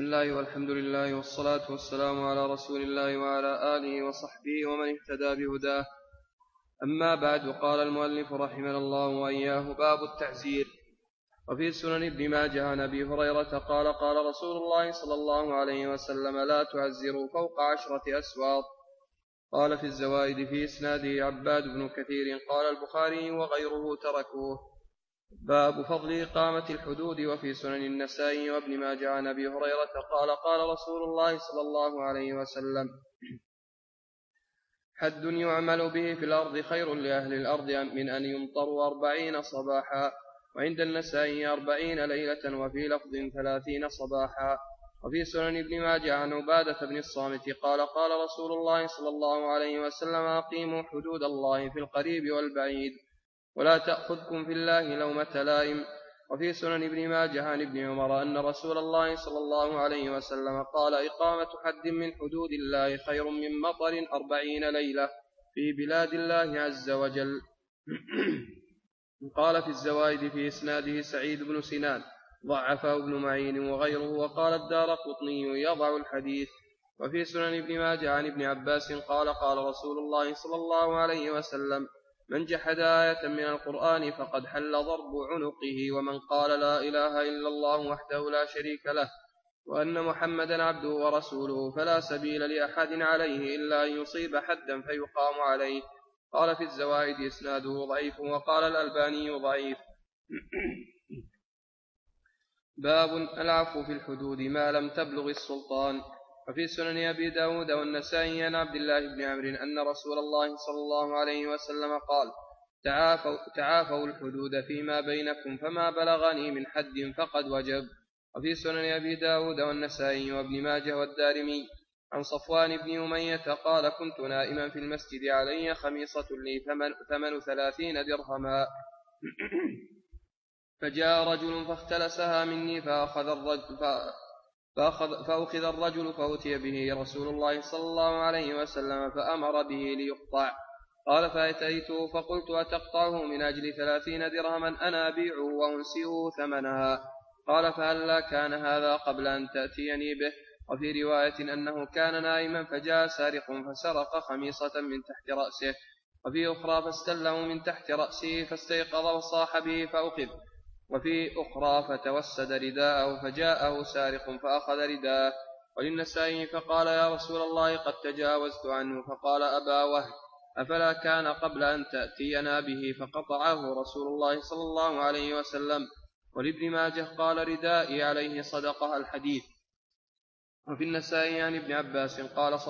الله والحمد لله والصلاة والسلام على رسول الله وعلى آله وصحبه ومن اهتدى بهداه. أما بعد، قال المؤلف رحمه الله وإياه: باب التعزير. وفي سنن ابن ماجه عن أبي هريرة قال: قال رسول الله صلى الله عليه وسلم: لا تعزروا فوق 10 أسواط. قال في الزوائد في إسناده عباد بن كثير. قال البخاري وغيره تركوه. باب فضل إقامة الحدود. وفي سنن النسائي وابن ماجه عن أبي هريرة قال: قال رسول الله صلى الله عليه وسلم: حد يعمل به في الأرض خير لأهل الأرض من أن يمطروا 40 صباحا. وعند النسائي 40 ليلة، وفي لفظ 30 صباحا. وفي سنن ابن ماجه عن عبادة بن الصامت قال: قال رسول الله صلى الله عليه وسلم: أقيموا حدود الله في القريب والبعيد، ولا تأخذكم في الله لومة لائم. وفي سنن ابن ماجه عن ابن عمر أن رسول الله صلى الله عليه وسلم قال: إقامة حد من حدود الله خير من مطر 40 ليلة في بلاد الله عز وجل. قال في الزوائد في إسناده سعيد بن سنان، ضعفه ابن معين وغيره، وقال الدارقطني يضع الحديث. وفي سنن ابن ماجه عن ابن عباس قال: قال رسول الله صلى الله عليه وسلم: من جحد آية من القرآن فقد حل ضرب عنقه. ومن قال لا إله إلا الله وحده لا شريك له وأن محمدا عبده ورسوله فلا سبيل لأحد عليه إلا أن يصيب حدا فيقام عليه. قال في الزوائد إسناده ضعيف، وقال الألباني ضعيف. باب العفو في الحدود ما لم تبلغ السلطان. وفي سنن أبي داود والنسائي عن عبد الله بن عمرو أن رسول الله صلى الله عليه وسلم قال: تعافوا الحدود فيما بينكم، فما بلغني من حد فقد وجب. وفي سنن أبي داود والنسائي وابن ماجه والدارمي عن صفوان بن أمية قال: كنت نائما في المسجد، علي خميصة لي ثمن 30 درهما، فجاء رجل فاختلسها مني فأخذ الرجل فأتي به رسول الله صلى الله عليه وسلم فأمر به ليقطع. قال: فأتيته فقلت: أتقطعه من أجل 30 درهما أنا أبيعه وأنسيه ثمنها؟ قال: فهلا كان هذا قبل أن تأتيني به. وفي رواية أنه كان نائما فجاء سارق فسرق خميصة من تحت رأسه. وفي أخرى فاستله من تحت رأسه فاستيقظ وصاح به فأخذ. وفي أخرى فتوسد رداءه فجاءه سارق فأخذ رداءه. وللنسائي فقال: يا رسول الله قد تجاوزت عنه. فقال: أبا وهب، أفلا كان قبل أن تأتينا به؟ فقطعه رسول الله صلى الله عليه وسلم. ولابن ماجه قال: ردائي عليه صدقة. الحديث. وفي النسائي عن ابن عباس قال: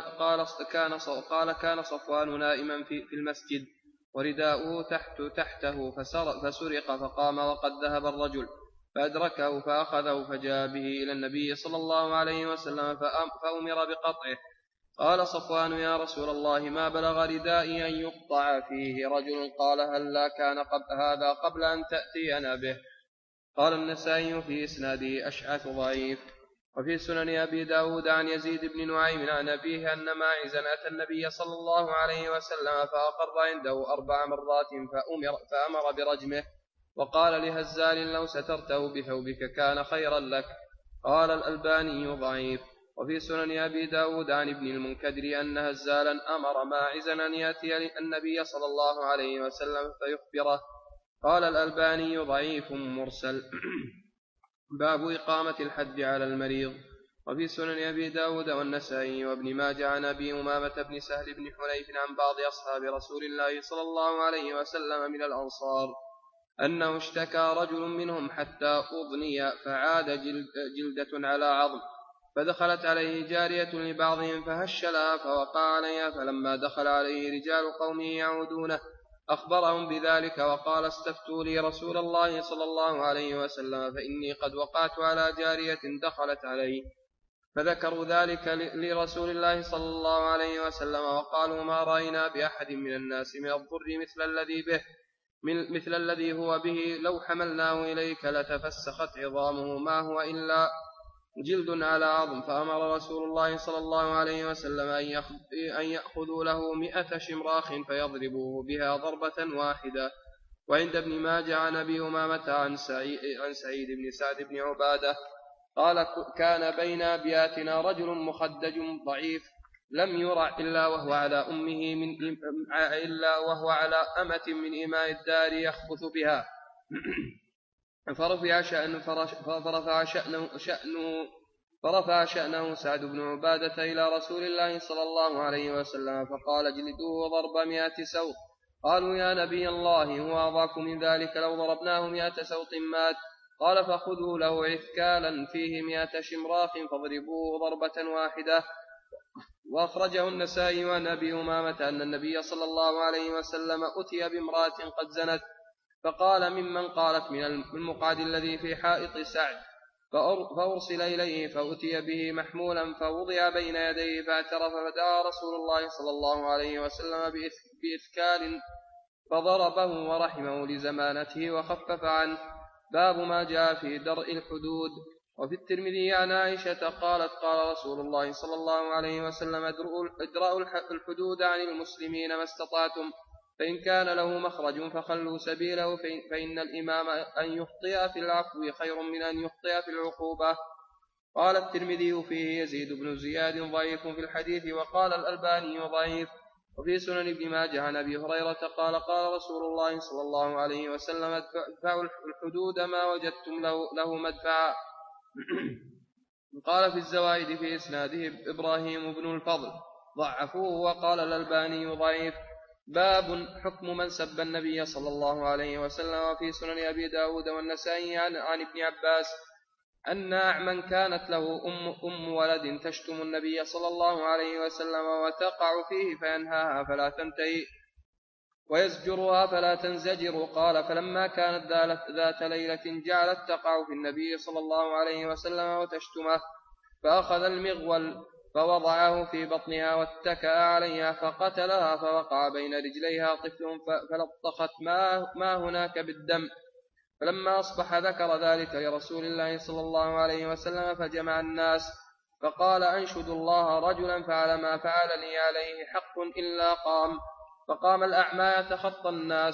كان صفوان نائما في المسجد ورداؤه تحته فسرق، فقام وقد ذهب الرجل فأدركه فأخذه فجاء به إلى النبي صلى الله عليه وسلم فأمر بقطعه. قال صفوان: يا رسول الله، ما بلغ ردائي أن يقطع فيه رجل. قال: هلا كان هذا قبل أن تأتينا به؟ قال النسائي في إسناده أشعث ضعيف. وفي سنن أبي داود عن يزيد بن نعيم عن أبيه أن ماعزا أتى النبي صلى الله عليه وسلم فأقر عنده 4 مرات فأمر برجمه، وقال لهزال: لو سترته بثوبك كان خيرا لك. قال الألباني ضعيف. وفي سنن أبي داود عن ابن المنكدر أن هزالا أمر ماعزا أن يأتي النبي صلى الله عليه وسلم فيخبره. قال الألباني ضعيف مرسل. باب إقامة الحد على المريض. وفي سنن أبي داود والنسائي وابن ماجه عن أبي أمامة بن سهل بن حنيف عن بعض أصحاب رسول الله صلى الله عليه وسلم من الأنصار أنه اشتكى رجل منهم حتى أضني فعاد جلدة على عظم، فدخلت عليه جارية لبعضهم فهش لها فوقع عليها، فلما دخل عليه رجال قومه يعودونه أخبرهم بذلك وقال: استفتوا لي رسول الله صلى الله عليه وسلم، فإني قد وقعت على جارية دخلت علي. فذكروا ذلك لرسول الله صلى الله عليه وسلم وقالوا: ما رأينا بأحد من الناس من الضر مثل الذي هو به، لو حملناه إليك لتفسخت عظامه، ما هو إلا جلد على عظم. فأمر رسول الله صلى الله عليه وسلم أن يأخذوا له 100 شمراخ فيضربوه بها ضربة واحدة. وعند ابن ماجه عن أبي أمامة عن سعيد بن سعد بن عبادة قال كان بين أبياتنا رجل مخدج ضعيف لم يرع إلا وهو على أمة من إماء الدار يخبث بها فرفع شأنه سعد بن عبادة إلى رسول الله صلى الله عليه وسلم فقال اجلدوه ضرب 100 سوط. قالوا يا نبي الله هو أضعف من ذلك لو ضربناه 100 سوط مات. قال فخذوا له عثكالا فيه 100 شمراخ فاضربوه ضربة واحدة. وأخرجه النسائي عن أبي أمامة أن النبي صلى الله عليه وسلم أتي بامرأة قد زنت فقال ممن قالت من المقعد الذي في حائط سعد فأرسل إليه فأتي به محمولا فوضع بين يديه فاعترف فدعا رسول الله صلى الله عليه وسلم بإثكال فضربه ورحمه لزمانته وخفف عنه. باب ما جاء في درء الحدود. وفي الترمذي عن عائشة قالت قال رسول الله صلى الله عليه وسلم ادرأوا الحدود عن المسلمين ما استطعتم فإن كان له مخرج فخلوا سبيله فإن الإمام أن يخطئ في العفو خير من أن يخطئ في العقوبة. قال الترمذي فيه يزيد بن زياد ضعيف في الحديث وقال الألباني ضعيف. وفي سنن ابن ماجه عن أبي هريرة قال قال رسول الله صلى الله عليه وسلم ادفعوا الحدود ما وجدتم له مدفعا. قال في الزوائد في إسناده إبراهيم بن الفضل ضعفوه وقال الألباني ضعيف. باب حكم من سب النبي صلى الله عليه وسلم. وفي سنن أبي داود والنسائي عن ابن عباس أن أعمى كانت له أم ولد تشتم النبي صلى الله عليه وسلم وتقع فيه فينهاها فلا تنتهي ويزجرها فلا تنزجر. قال فلما كانت ذات ليلة جعلت تقع في النبي صلى الله عليه وسلم وتشتمه فأخذ المغول فوضعه في بطنها واتكأ عليها فقتلها فوقع بين رجليها طفل فلطخت ما هناك بالدم. فلما أصبح ذكر ذلك لرسول الله صلى الله عليه وسلم فجمع الناس فقال أنشد الله رجلا فعل ما فعل لي عليه حق إلا قام. فقام الأعمى يتخطى الناس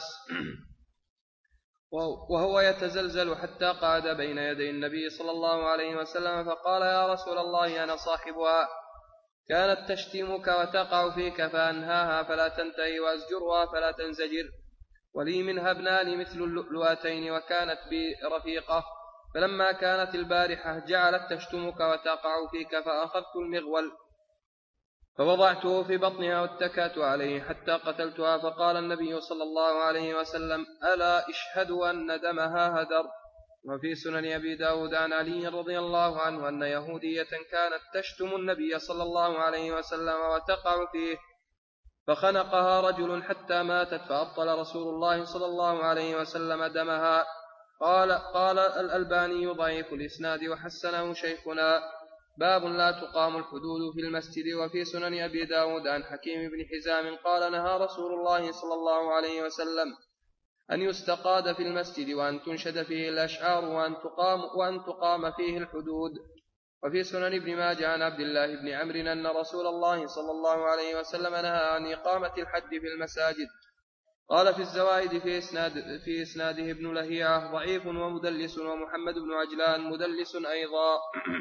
وهو يتزلزل حتى قعد بين يدي النبي صلى الله عليه وسلم فقال يا رسول الله أنا صاحبها كانت تشتمك وتقع فيك فأنهاها فلا تنتهي وأزجرها فلا تنزجر ولي منها ابنان مثل اللؤلؤتين وكانت بي رفيقة. فلما كانت البارحة جعلت تشتمك وتقع فيك فأخذت المغول فوضعته في بطنها واتكأت عليه حتى قتلتها. فقال النبي صلى الله عليه وسلم ألا اشهدوا أن دمها هدر. وفي سنن أبي داود عن علي رضي الله عنه أن يهودية كانت تشتم النبي صلى الله عليه وسلم وتقع فيه فخنقها رجل حتى ماتت فأبطل رسول الله صلى الله عليه وسلم دمها. قال الألباني ضعيف الإسناد وحسنه شيخنا. باب لا تقام الحدود في المسجد. وفي سنن أبي داود عن حكيم بن حزام قال نهى رسول الله صلى الله عليه وسلم أن يستقاد في المسجد وأن تنشد فيه الأشعار وأن تقام فيه الحدود. وفي سنن ابن ماجه عن عبد الله بن عمرو أن رسول الله صلى الله عليه وسلم نهى عن إقامة الحد في المساجد. قال في الزوائد في إسناده ابن لهيعة ضعيف ومدلس ومحمد بن عجلان مدلس أيضا.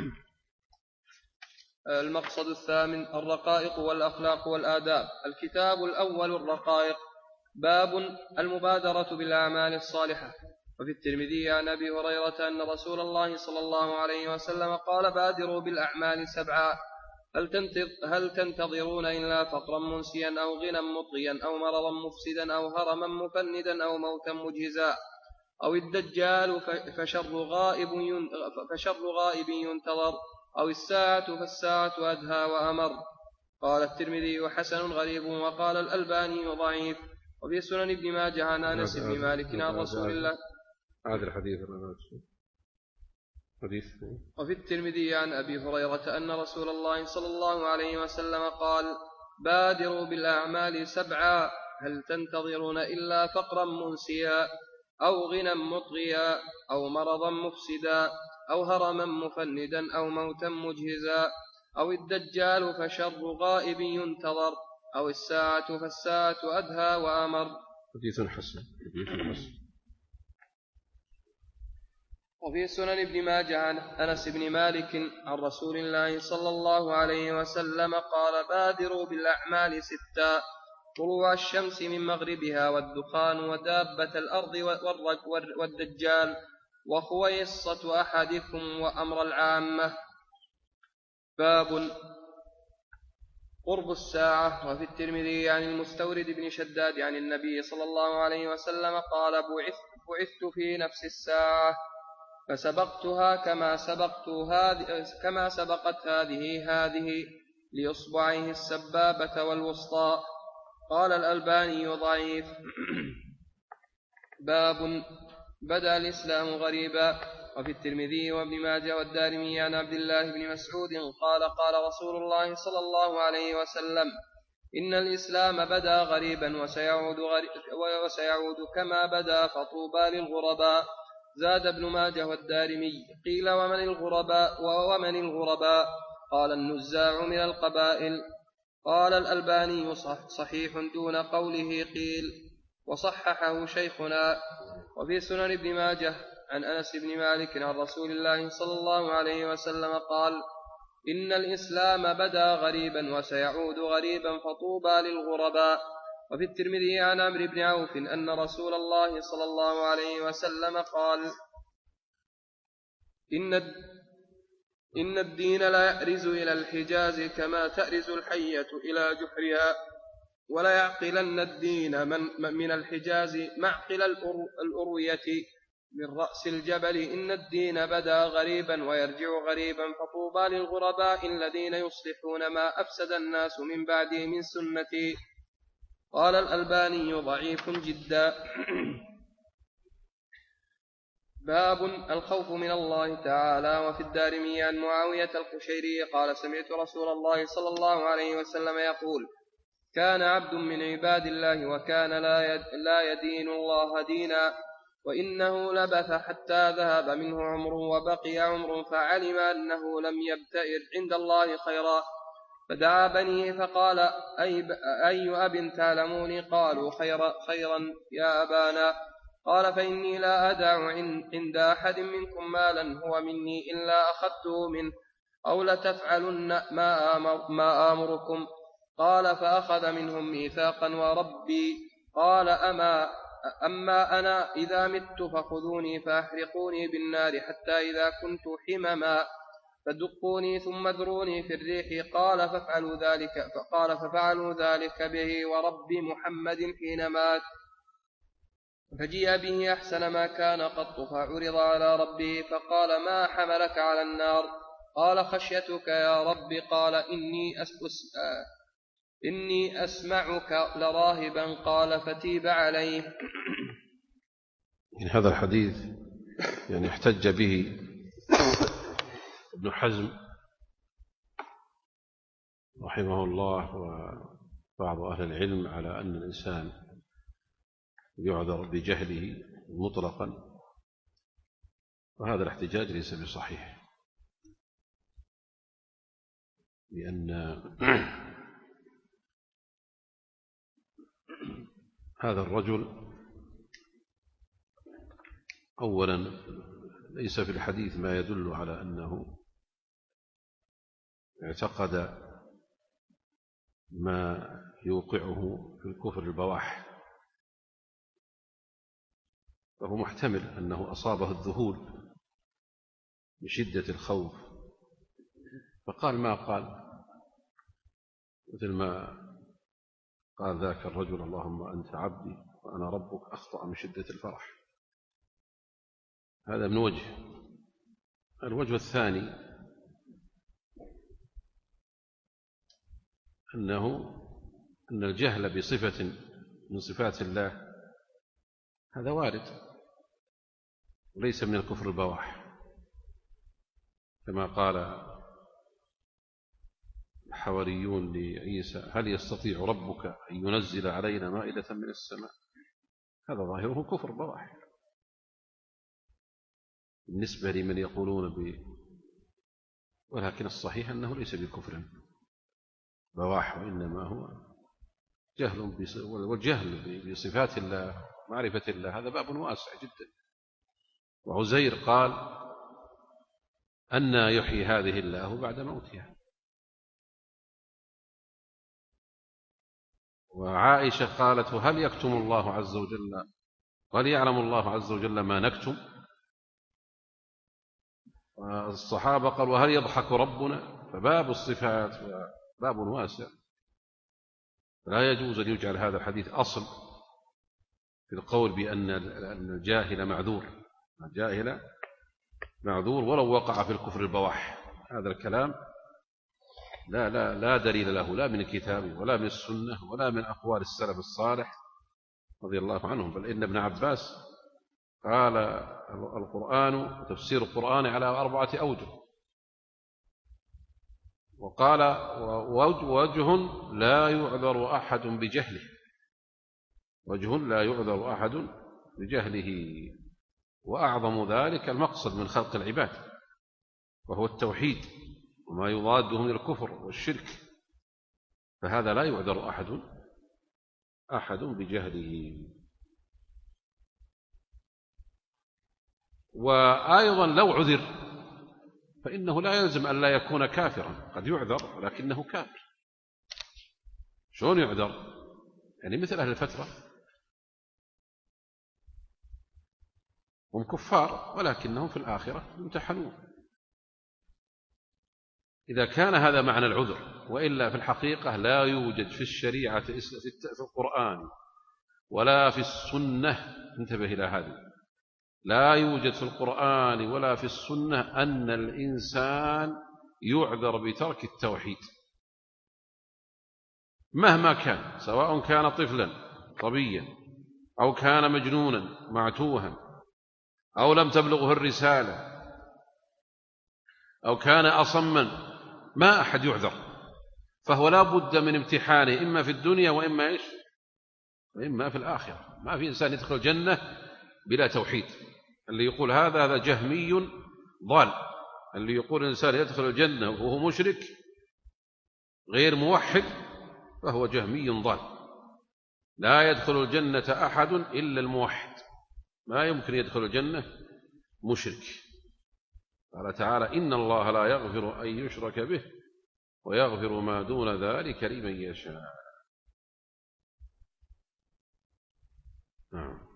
المقصد الثامن الرقائق والأخلاق والآداب. الكتاب الأول الرقائق. باب المبادرة بالأعمال الصالحة. وفي الترمذي عن أبي هريرة أن رسول الله صلى الله عليه وسلم قال بادروا بالأعمال 7 هل تنتظرون إلا فقرا منسيا أو غنى مطغيا أو مرضا مفسدا أو هرما مفندا أو موتا مجهزا أو الدجال فشر غائب ينتظر أو الساعة فالساعة أدهى وأمر. قال الترمذي حسن غريب وقال الألباني ضعيف. وفي سنن ابن ماجه عن أنس بن مالك عن رسول الله هذا الحديث. وفي الترمذي عن أبي هريرة أن رسول الله صلى الله عليه وسلم قال بادروا بالأعمال 7 هل تنتظرون إلا فقرا منسيا أو غنى مطغيا أو مرضا مفسدا أو هرما مفندا أو موتا مجهزا أو الدجال فشر غائب ينتظر أو الساعة فالساعة أدهى وأمر. حديث حسن. وفي سنن ابن ماجه عن أنس بن مالك عن رسول الله صلى الله عليه وسلم قال بادروا بالأعمال 6: طلوع الشمس من مغربها، والدخان، ودابة الأرض، والدجال، وخويصة أحدكم، وأمر العامة. باب قرب الساعة. وفي الترمذي عن المستورد بن شداد عن النبي صلى الله عليه وسلم قال بعثت في نفس الساعة فسبقتها كما سبقت هذه لإصبعيه السبابة والوسطى. قال الألباني ضعيف. باب بدأ الإسلام غريبا. وفي الترمذي وابن ماجه والدارمي عن عبد الله بن مسعود قال قال رسول الله صلى الله عليه وسلم: إن الإسلام بدأ غريبا وسيعود كما بدأ، فطوبى للغرباء. زاد ابن ماجه والدارمي: قيل ومن الغرباء؟ قال النزاع من القبائل. قال الألباني صحيح دون قوله قيل، وصححه شيخنا. وفي سنن ابن ماجه عن أنس بن مالك عن رسول الله صلى الله عليه وسلم قال: إن الإسلام بدأ غريبا وسيعود غريبا، فطوبى للغرباء. وفي الترمذي عن عمرو بن عوف أن رسول الله صلى الله عليه وسلم قال: إن الدين لا يأرز إلى الحجاز كما تأرز الحية إلى جحرها، ولا يعقلن الدين من الحجاز معقل الأروية من رأس الجبل. إن الدين بدأ غريبا ويرجع غريبا، فطوبى للغرباء الذين يصلحون ما أفسد الناس من بعده من سنتي. قال الألباني ضعيف جدا. باب الخوف من الله تعالى. وفي الدارمي عن معاوية القشيري قال: سمعت رسول الله صلى الله عليه وسلم يقول: كان عبد من عباد الله وكان لا يدين الله دينا، وإنه لبث حتى ذهب منه عمره وبقي عمره، فعلم أنه لم يبتئر عند الله خيرا، فدعا بنيه فقال: أي أب تعلموني؟ قالوا: خيرا يا أبانا. قال: فإني لا أدع عند أحد منكم مالا هو مني إلا أخذته منه، أو لتفعلن ما آمركم. قال: فأخذ منهم ميثاقا وربي. قال: أما أنا إذا مت فخذوني فأحرقوني بالنار حتى إذا كنت حمما فدقوني ثم اذروني في الريح. قال: ففعلوا ذلك به ورب محمد حين مات، فجيء به أحسن ما كان قط، فعرض على ربه فقال: ما حملك على النار؟ قال: خشيتك يا رب. قال: إني أسمعك لراهبا. قال: فتيب عليه. من هذا الحديث احتج به ابن حزم رحمه الله وبعض أهل العلم على أن الإنسان يعذر بجهله مطلقا، وهذا الاحتجاج ليس بصحيح، لأن هذا الرجل أولا ليس في الحديث ما يدل على أنه اعتقد ما يوقعه في الكفر البواح، فهو محتمل أنه أصابه الذهول بشدة الخوف فقال ما قال، مثل ما قال ذاك الرجل: اللهم أنت عبدي وأنا ربك، أخطأ من شدة الفرح. هذا من وجه. الوجه الثاني أن الجهل بصفة من صفات الله هذا وارد، وليس من الكفر البواح، كما قال الحواريون لعيسى: هل يستطيع ربك أن ينزل علينا مائدة من السماء؟ هذا ظاهره كفر بواح بالنسبة لمن يقولون ولكن الصحيح أنه ليس بكفر بواح، وإنما هو جهل والجهل بصفات الله معرفة الله هذا باب واسع جدا، وعزير قال أن يحيي هذه الله بعد موتها. وعائشة قالت هل يكتم الله عز وجل، هل يعلم الله عز وجل ما نكتم؟ الصحابة قالوا وهل يضحك ربنا؟ فباب الصفات باب واسع، لا يجوز أن يجعل هذا الحديث أصل في القول بأن الجاهل معذور. الجاهل معذور ولو وقع في الكفر البواح. هذا الكلام لا دليل له، لا من الكتاب ولا من السنة ولا من أقوال السلف الصالح رضي الله عنهم. بل إن ابن عباس قال القرآن تفسير القرآن على 4 أوجه، وقال وجه لا يعذر أحد بجهله، وجه لا يعذر أحد بجهله، وأعظم ذلك المقصد من خلق العباد وهو التوحيد وما يضاده من الكفر والشرك، فهذا لا يعذر أحد بجهله. وأيضا لو عذر فإنه لا يلزم أن لا يكون كافرا، قد يعذر ولكنه كافر. شلون يعذر؟ يعني مثل أهل الفترة هم كفار ولكنهم في الآخرة يمتحنون. إذا كان هذا معنى العذر، وإلا في الحقيقة لا يوجد في الشريعة في القرآن ولا في السنة، انتبه إلى هذه، لا يوجد في القرآن ولا في السنة أن الإنسان يعذر بترك التوحيد مهما كان، سواء كان طفلا صبيا أو كان مجنونا معتوها أو لم تبلغه الرسالة أو كان أصما، ما أحد يعذر. فهو لا بد من امتحانه إما في الدنيا وإما في الآخرة. ما في إنسان يدخل الجنة بلا توحيد. اللي يقول هذا جهمي ضال. اللي يقول الإنسان يدخل الجنة وهو مشرك غير موحد فهو جهمي ضال. لا يدخل الجنة أحد إلا الموحد، ما يمكن يدخل الجنة مشرك. قال تعالى إن الله لا يغفر أن يشرك به ويغفر ما دون ذلك لمن يشاء. نعم.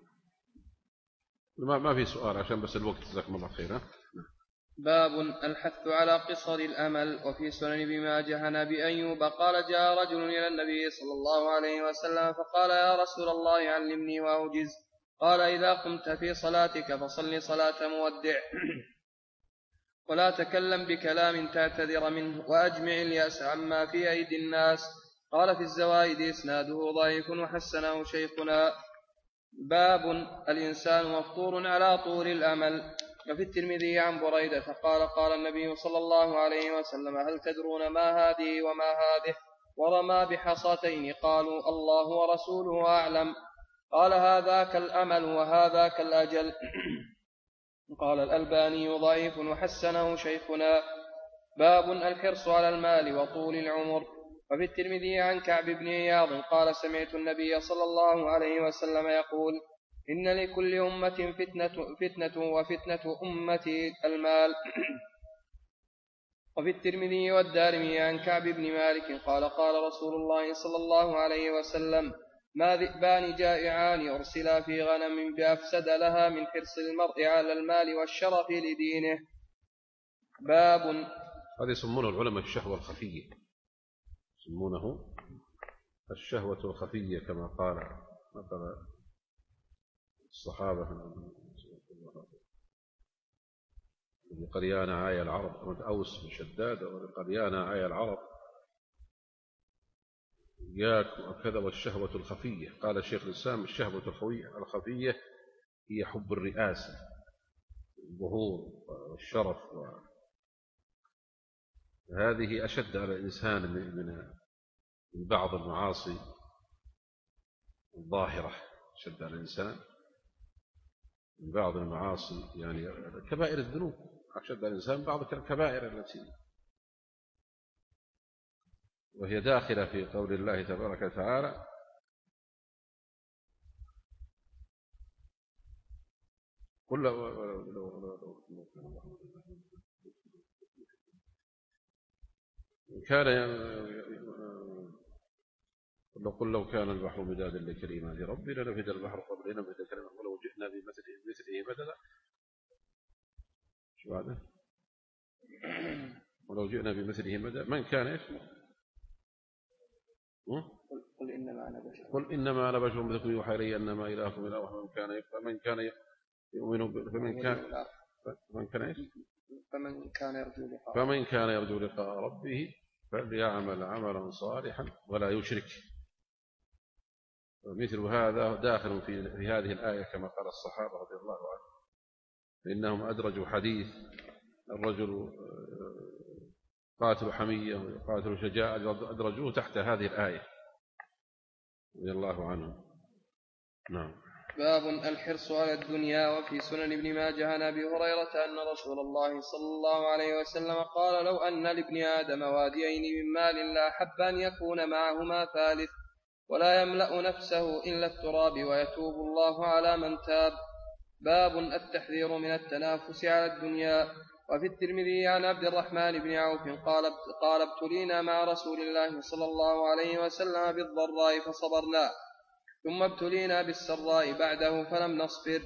ما في سؤال عشان بس الوقت، جزاكم الله خيرا. باب الحث على قصر الأمل. وفي سنن ابن ماجه عن أبي أيوب قال جاء رجل إلى النبي صلى الله عليه وسلم فقال يا رسول الله علمني وأوجز. قال إذا قمت في صلاتك فصل صلاة مودع ولا تكلم بكلام تعتذر منه وأجمع اليأس عما في أيدي الناس. قال في الزوائد إسناده ضعيف وحسنه شيخنا. باب الإنسان مفطور على طول الأمل. وفي الترمذي عن بريدة قال قال النبي صلى الله عليه وسلم هل تدرون ما هذه وما هذه؟ ورمى بحصتين قالوا الله ورسوله أعلم. قال هذاك الأمل وهذاك الأجل. قال الألباني ضعيف وحسنه شيخنا. باب الحرص على المال وطول العمر. وفي الترمذي عن كعب بن عياض قال سمعت النبي صلى الله عليه وسلم يقول إن لكل أمة فتنة وفتنة أمتي المال. وفي الترمذي والدارمي عن كعب بن مالك قال قال رسول الله صلى الله عليه وسلم ما ذئبان جائعان أرسلا في غنم بأفسد لها من حرص المرء على المال والشرف لدينه. باب هذا يسمونه العلماء الشهوة الخفية، يسمونه الشهوة الخفية كما قال مثلا الصحابة لقريان عايا العرب أوس بن شداد ولقريان عايا العرب إياك وكذا والشهوة الخفية. قال شيخ الإسلام الشهوة الخفية هي حب الرئاسة والظهور والشرف، هذه أشد على الإنسان من بعض المعاصي الظاهرة، أشد على الإنسان من بعض المعاصي يعني كبائر الذنوب، أشد على الإنسان بعض الكبائر التي وهي داخلة في قول الله تبارك وتعالى قل لو كان البحر مدادا لكلمات ربي لنفد البحر قبل أن ينفد كلمات ولو جئنا بمثله مددا. شو بعده؟ ولو جئنا بمثله مددا من كان إيش؟ قل إنما أنا بشر مثلكم يوحى إلي أنما إلهكم إله واحد فمن كان يؤمن فمن كان يرجو لقاء ربه فليعمل عملا صالحا ولا يشرك. مثل هذا داخل في هذه الآية كما قال الصحابة رضي الله عنهم، فإنهم أدرجوا حديث الرجل قاتل حمية وقاتل شجاعة، أدرجوه تحت هذه الآية رضي الله عنهم. نعم. باب الحرص على الدنيا. وفي سنن ابن ماجه عن أبي هريرة أن رسول الله صلى الله عليه وسلم قال: لو أن لابن آدم واديين من مال لأحب أن يكون معهما ثالث ولا يملأ نفسه إلا التراب ويتوب الله على من تاب. باب التحذير من التنافس على الدنيا. وفي الترمذي عن عبد الرحمن بن عوف قال: ابتلينا مع رسول الله صلى الله عليه وسلم بالضراء فصبرنا، ثم ابتلينا بالسراء بعده فلم نصبر.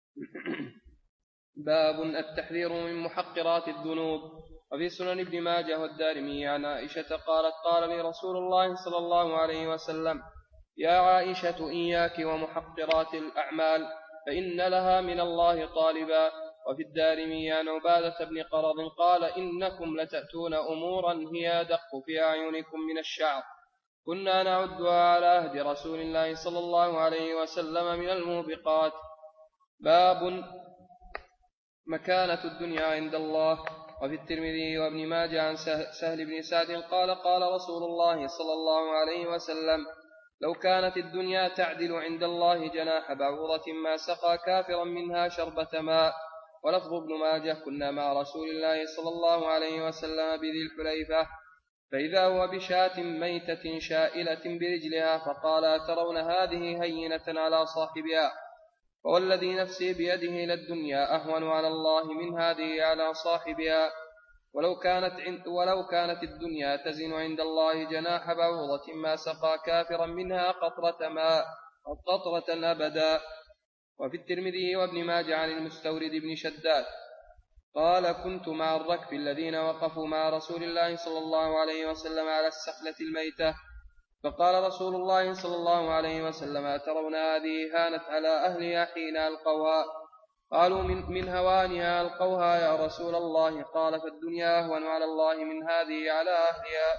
باب التحذير من محقرات الذنوب. وفي سنن ابن ماجه والدارمي عن عائشة قالت: قال لي رسول الله صلى الله عليه وسلم: يا عائشة إياك ومحقرات الأعمال فإن لها من الله طالبا. وفي الدارمي عن عبادة بن قرض قال: إنكم لتأتون أمورا هي أدق في أعينكم من الشعر، كنا نعدها على عهد رسول الله صلى الله عليه وسلم من الموبقات. باب مكانة الدنيا عند الله. وفي الترمذي وابن ماجه عن سهل بن سعد قال: قال رسول الله صلى الله عليه وسلم: لو كانت الدنيا تعدل عند الله جناح بعوضة ما سقى كافرا منها شربة ماء. ولفظ ابن ماجه: كنا مع رسول الله صلى الله عليه وسلم بذي الحليفة فإذا هو بشاة ميتة شائلة برجلها فقال: ترون هذه هينة على صاحبها، فوالذي نفسي بيده للدنيا أهون على الله من هذه على صاحبها، ولو كانت الدنيا تزن عند الله جناح بعوضة ما سقى كافرا منها قطرة ماء قطرة أبدا. وفي الترمذي وابن ماجه عن المستورد بن شداد قال: كنت مع الركب الذين وقفوا مع رسول الله صلى الله عليه وسلم على السخلة الميتة، فقال رسول الله صلى الله عليه وسلم: أترون هذه هانت على أهلها حين ألقوها؟ قالوا: من هوانها ألقوها يا رسول الله. قال: فالدنيا أهون على الله من هذه على أهلها.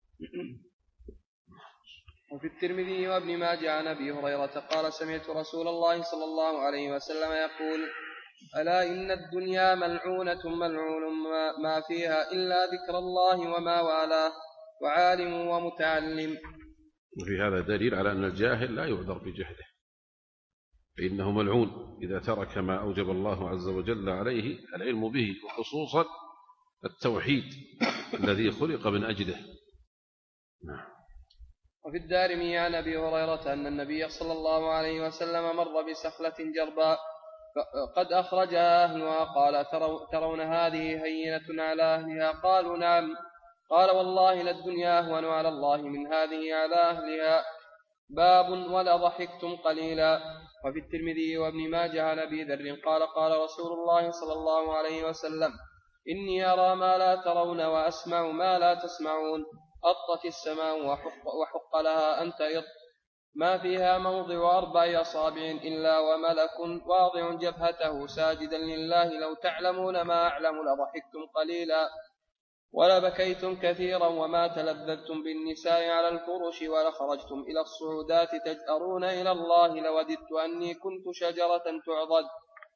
وفي الترمذي وابن ماجه عن أبي هريرة قال: سمعت رسول الله صلى الله عليه وسلم يقول: ألا إن الدنيا ملعونة ملعون ما فيها إلا ذكر الله وما والاه وعالم ومتعلم. وفي هذا دليل على أن الجاهل لا يعذر بجهله، فإنه ملعون إذا ترك ما أوجب الله عز وجل عليه العلم به، وخصوصا التوحيد الذي خلق من أجله. نعم. وفي الدارمي عن أبي هريرة أن النبي صلى الله عليه وسلم مر بسخلة جرباء قد أخرجها أهلها، قال: ترون هذه هينة على أهلها؟ قالوا: نعم. قال: والله للدنيا أهون على الله من هذه على أهلها. باب ولا ضحكتم قليلا. وفي الترمذي وابن ماجه عن أبي ذر قال: قال رسول الله صلى الله عليه وسلم: إني أرى ما لا ترون وأسمع ما لا تسمعون. أطت السماء وحق لها أن تئط، ما فيها موضع 4 أصابع إلا وملك واضع جبهته ساجدا لله. لو تعلمون ما أعلم لضحكتم قليلا ولبكيتم كثيرا وما تلذذتم بالنساء على الفرش ولخرجتم إلى الصعودات تجأرون إلى الله لوددت أني كنت شجرة تعضد.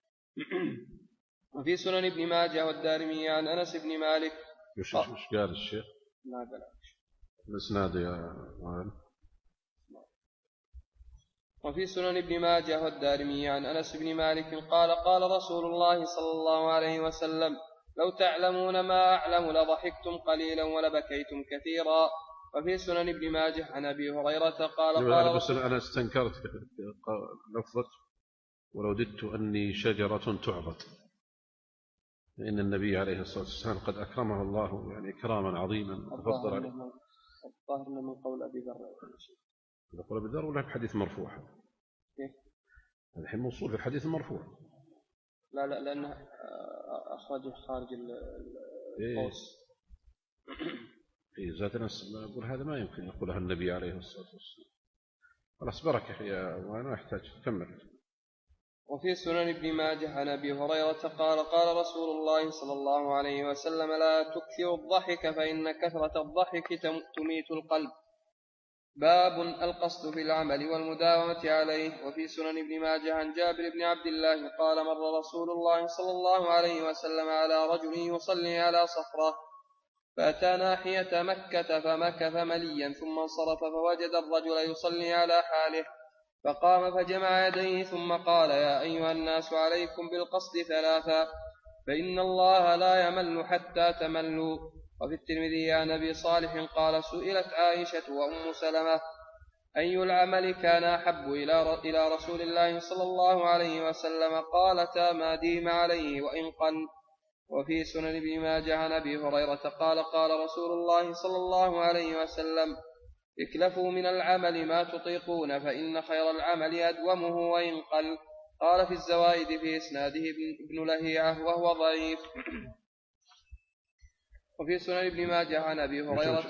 وفي سنن ابن ماجه والدارمي عن أنس بن مالك. وش قال الشيخ؟ لا قال الإسناد يا معلم. وفي سنن ابن ماجه والدارمي عن أنس بن مالك قال: قال رسول الله صلى الله عليه وسلم: لو تعلمون ما أعلم لضحكتم قليلا ولبكيتم كثيرا. وفي سنن ابن ماجه عن أبي هريرة قال: بس أنا استنكرت لفظة ولوددت أني شجرة تعبد، فإن النبي عليه الصلاة والسلام قد أكرمه الله يعني إكراما عظيما تفضل عليه. الظاهر من قول أبي ذر. هذا قول أبي ذر ولا الحديث مرفوع؟ كيف؟ هذا الحين موصول في الحديث المرفوع. لا لأنه أخرجه خارج القوس. إيه زاد نفس ما أقول، هذا ما يمكن يقولها النبي عليه الصلاة والسلام. خلاص بركة يا وأنا أحتاج كمل. وفي سنن ابن ماجه عن أبي هريرة قال قال رسول الله صلى الله عليه وسلم لا تكثروا الضحك فإن كثرة الضحك تميت القلب. باب القصد في العمل والمداومة عليه. وفي سنن ابن ماجه عن جابر بن عبد الله قال مر رسول الله صلى الله عليه وسلم على رجل يصلي على صخرة فأتى ناحية مكة فمكث مليا ثم انصرف فوجد الرجل يصلي على حاله فقام فجمع يديه ثم قال يا أيها الناس عليكم بالقصد ثلاثا فإن الله لا يمل حتى تملوا. وفي الترمذي عن أبي صالح قال سئلت عائشة وأم سلمة أي العمل كان أحب إلى رسول الله صلى الله عليه وسلم قالتا ما ديم عليه وإن قل. وفي سنن ابن ماجه عن أبي هريرة قال قال رسول الله صلى الله عليه وسلم اكلفوا من العمل ما تطيقون فإن خير العمل أدومه وإن قل. قال في الزوائد في إسناده ابن لهيعة وهو ضعيف. وفي سنن ابن ماجه عن أبي هريرة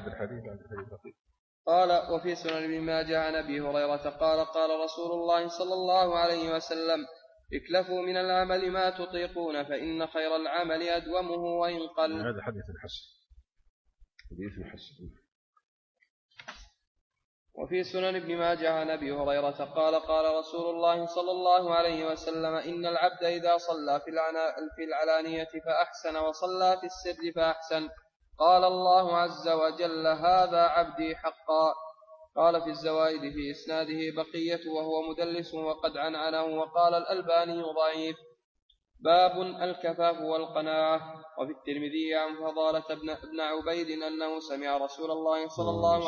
قال وفي سنن ابن ماجه عن أبي هريرة قال قال رسول الله صلى الله عليه وسلم اكلفوا من العمل ما تطيقون فإن خير العمل أدومه وإن قل. هذا حديث حسن. وفي سنن ابن ماجه عن أبي هريرة قال قال رسول الله صلى الله عليه وسلم إن العبد إذا صلى في العلانية فأحسن وصلى في السر فأحسن قال الله عز وجل هذا عبدي حقا. قال في الزوائد في إسناده بقية وهو مدلس وقد عنعنه وقال الألباني ضعيف. باب الكفاف والقناعة. وفي الترمذي عن فضالة بن عبيد أنه سمع رسول الله صلى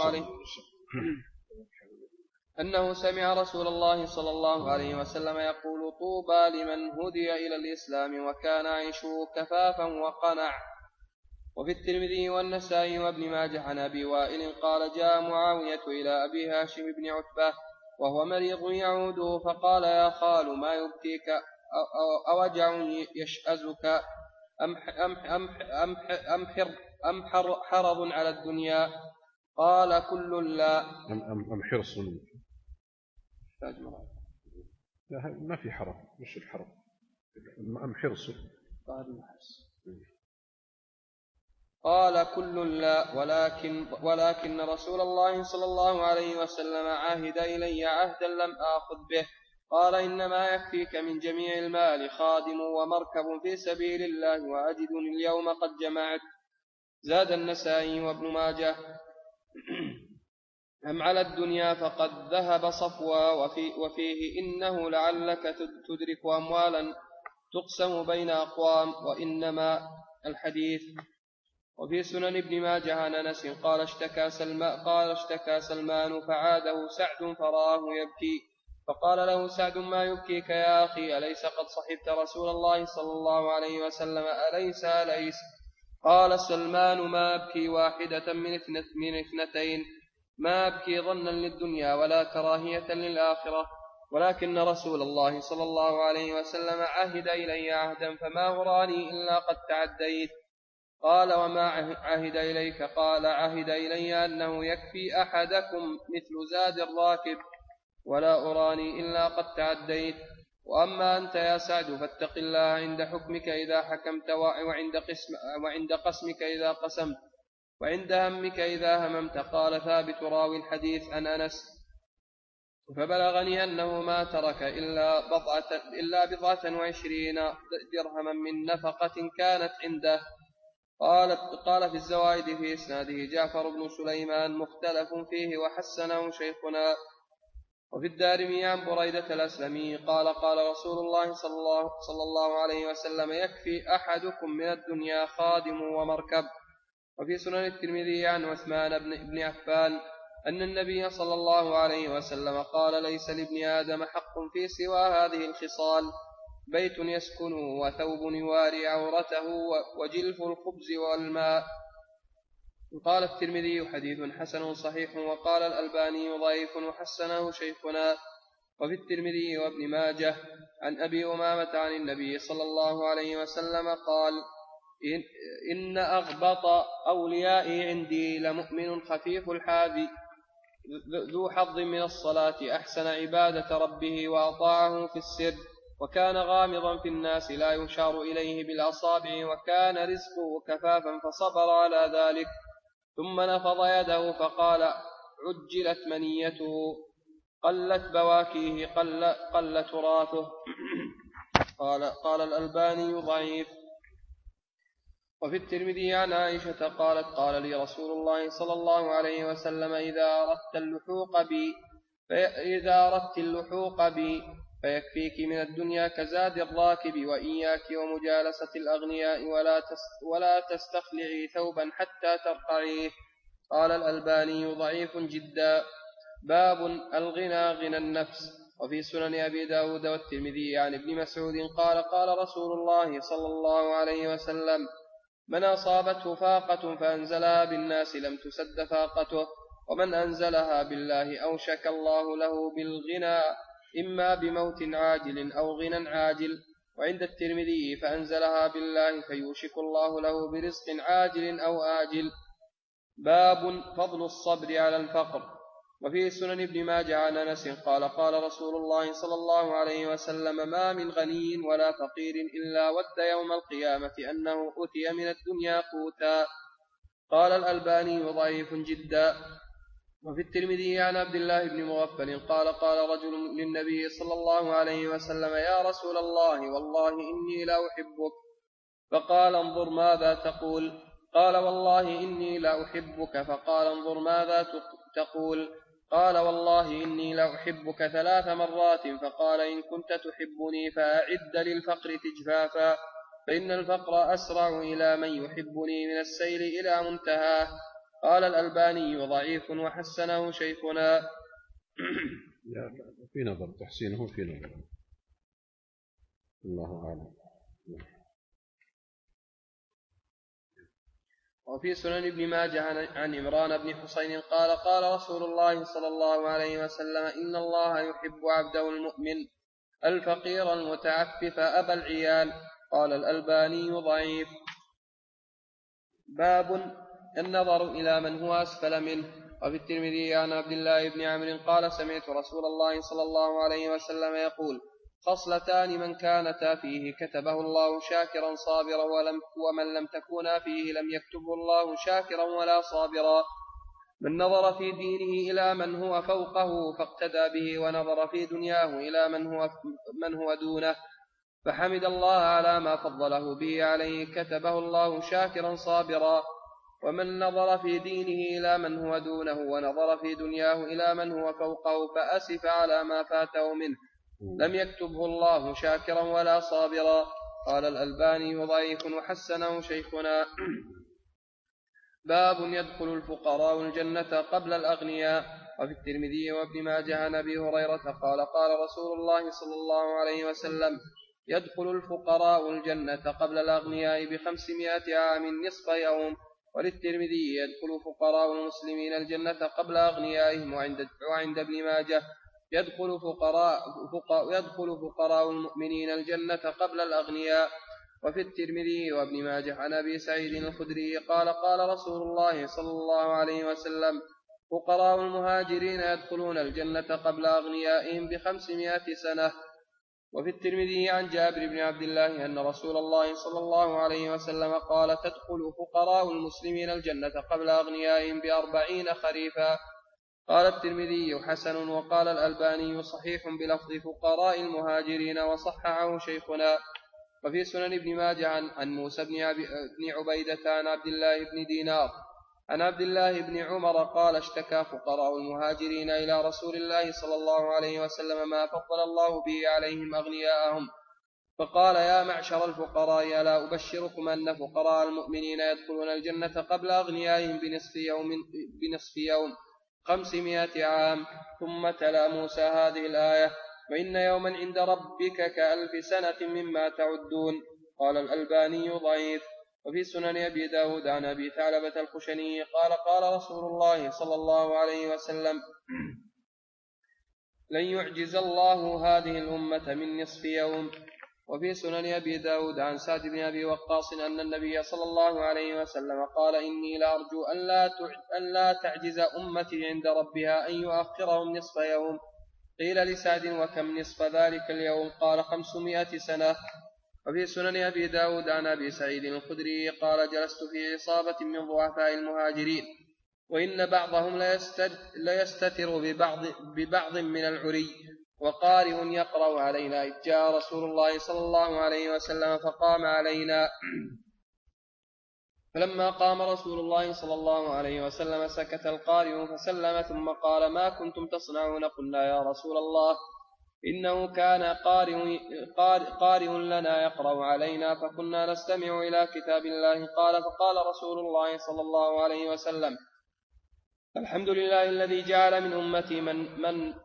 الله عليه وسلم يقول طوبى لمن هدي إلى الإسلام وكان عيشه كفافا وقنع. وفي الترمذي والنسائي وابن ماجه عن أبي وائل قال جاء معاوية إلى أبي هاشم بن عتبة وهو مريض يعوده فقال يا خال ما يبكيك أوجع يشأزك أم حرض على الدنيا قال كل لا أم حرص لا ما في حرض مش الحرض أم حرص قال كل لا ولكن رسول الله صلى الله عليه وسلم عاهد إلي عهدا لم آخذ به قال إنما يكفيك من جميع المال خادم ومركب في سبيل الله وأجدني اليوم قد جمعت. زاد النسائي وابن ماجه أم على الدنيا فقد ذهب صفوا وفيه إنه لعلك تدرك أموالا تقسم بين أقوام وإنما الحديث. وفي سنن ابن ماجه عن أنس قال اشتكى سلمان فعاده سعد فرآه يبكي فقال له سعد ما يبكيك يا أخي أليس قد صحبت رسول الله صلى الله عليه وسلم أليس قال سلمان ما أبكي واحدة من اثنتين ما أبكي ظنا للدنيا ولا كراهية للآخرة ولكن رسول الله صلى الله عليه وسلم عهد إلي عهدا فما أراني إلا قد تعديت. قال وما عهد إليك قال عهد إلي أنه يكفي أحدكم مثل زاد الراكب ولا أراني إلا قد تعديت. وأما أنت يا سعد فاتق الله عند حكمك إذا حكمت وعند قسمك إذا قسمت وعند همك إذا هممت. قال ثابت راوي الحديث عن أنس فبلغني أنه ما ترك إلا 27 درهما من نفقة كانت عنده. قال في الزوائد في إسناده جعفر بن سليمان مختلف فيه وحسنه شيخنا. وفي الدارمي عن بريدة الأسلمي قال قال رسول الله صلى الله عليه وسلم يكفي أحدكم من الدنيا خادم ومركب. وفي سنن الترمذي عن عثمان بن عفان أن النبي صلى الله عليه وسلم قال: ليس لابن آدم حق في سوى هذه الخصال: بيت يسكنه، وثوب يواري عورته، وجلف الخبز والماء. وقال الترمذي: حديث حسن صحيح. وقال الألباني: ضعيف وحسنه شيخنا. وفي الترمذي وابن ماجه عن أبي أمامة عن النبي صلى الله عليه وسلم قال: إن أغبط أوليائي عندي لمؤمن خفيف الحاذي ذو حظ من الصلاة، أحسن عبادة ربه وأطاعه في السر، وكان غامضا في الناس لا يشار إليه بالأصابع، وكان رزقه كفافا فصبر على ذلك، ثم نفض يده فقال: عجلت منيته، قلت بواكيه، قل تراثه. قال الألباني: ضعيف. وفي الترمذي عن عائشة قالت: قال لي رسول الله صلى الله عليه وسلم: إذا أردت اللحوق بي فيكفيك من الدنيا كزاد الراكب، وإياك ومجالسة الأغنياء، ولا تستخلعي ثوبا حتى ترقعيه. قال الألباني: ضعيف جدا. باب الغنى غنى النفس. وفي سنن أبي داود والترمذي عن ابن مسعود قال: قال رسول الله صلى الله عليه وسلم: من أصابته فاقة فأنزلها بالناس لم تسد فاقته، ومن أنزلها بالله أوشك الله له بالغنى، إما بموت عاجل أو غنى عاجل. وعند الترمذي: فأنزلها بالله فيوشك الله له برزق عاجل أو آجل. باب فضل الصبر على الفقر. وفي سنن ابن ماجه عن أنس قال: قال رسول الله صلى الله عليه وسلم: ما من غني ولا فقير إلا ود يوم القيامة أنه أتي من الدنيا قوتا. قال الألباني: ضعيف جدا. وفي الترمذي عن عبد الله بن مغفل قال: قال رجل للنبي صلى الله عليه وسلم: يا رسول الله، والله إني لا أحبك. فقال: انظر ماذا تقول. قال: والله إني لا أحبك. فقال: انظر ماذا تقول. قال: والله إني لا أحبك 3 مرات. فقال: إن كنت تحبني فأعد للفقر تجفافا، فإن الفقر أسرع إلى من يحبني من السير إلى منتهاه. قال الألباني: ضعيف وحسنه شيخنا. في نظر تحسينه، في نظر، الله أعلم. وفي سنن ابن ماجه عن عمران بن حسين قال: قال رسول الله صلى الله عليه وسلم: إن الله يحب عبده المؤمن الفقير المتعفف أبا العيال. قال الألباني: ضعيف. باب النظر إلى من هو أسفل منه. وفي الترمذي عن عبد الله بن عمرو قال: سمعت رسول الله صلى الله عليه وسلم يقول: خصلتان من كانتا فيه كتبه الله شاكرا صابرا، ومن لم تكونا فيه لم يكتبه الله شاكرا ولا صابرا: من نظر في دينه إلى من هو فوقه فاقتدى به، ونظر في دنياه إلى من هو دونه فحمد الله على ما فضله به عليه كتبه الله شاكرا صابرا. ومن نظر في دينه إلى من هو دونه ونظر في دنياه إلى من هو فوقه فأسف على ما فاته منه لم يكتبه الله شاكرا ولا صابرا. قال الألباني: ضعيف وحسنه شيخنا. باب يدخل الفقراء الجنة قبل الأغنياء. وفي الترمذي وابن ماجه عن أبي هريرة قال: قال رسول الله صلى الله عليه وسلم: يدخل الفقراء الجنة قبل الأغنياء ب500 عام نصف يوم. وللترمذي: يدخل فقراء المسلمين الجنة قبل أغنيائهم. وعند ابن ماجه: يدخل فقراء المؤمنين الجنة قبل الأغنياء. وفي الترمذي وابن ماجه عن أبي سعيد الخدري قال: قال رسول الله صلى الله عليه وسلم: فقراء المهاجرين يدخلون الجنة قبل أغنيائهم ب500 سنة. وفي الترمذي عن جابر بن عبد الله أن رسول الله صلى الله عليه وسلم قال: تدخل فقراء المسلمين الجنة قبل أغنيائهم ب40 خريفا. قال الترمذي: حسن. وقال الألباني: صحيح بلفظ فقراء المهاجرين، وصححه شيخنا. وفي سنن ابن ماجه عن موسى بن عبيدة عن عبد الله بن دينار عن عبد الله بن عمر قال: اشتكى فقراء المهاجرين إلى رسول الله صلى الله عليه وسلم ما فضل الله به عليهم أغنياءهم، فقال: يا معشر الفقراء، ألا أبشركم أن فقراء المؤمنين يدخلون الجنة قبل أغنيائهم بنصف يوم. 500 عام. ثم تلا موسى هذه الآية: وإن يوما عند ربك كألف سنة مما تعدون. قال الألباني ضعيف. وفي سنن أبي داود عن أبي ثعلبة الخشني قال قال رسول الله صلى الله عليه وسلم: لن يعجز الله هذه الأمة من نصف يوم. وفي سنن أبي داود عن سعد بن أبي وقاص أن النبي صلى الله عليه وسلم قال: إني لأرجو أن لا تعجز أمتي عند ربها أن يؤخرهم نصف يوم. قيل لسعد: وكم نصف ذلك اليوم؟ قال: 500 سنة. وفي سنن أبي داود عن أبي سعيد الخدري قال: جلست في عصابة من ضعفاء المهاجرين، وإن بعضهم ليستتر ببعض من العري، وقارئ يقرأ علينا، إذ جاء رسول الله صلى الله عليه وسلم فقام علينا. فلما قام رسول الله صلى الله عليه وسلم سكت القارئ فسلم، ثم قال: ما كنتم تصنعون؟ قلنا: يا رسول الله، إنه كان قارئ لنا يقرأ علينا فكنا نستمع إلى كتاب الله. قال: فقال رسول الله صلى الله عليه وسلم: الحمد لله الذي جعل من أمتي من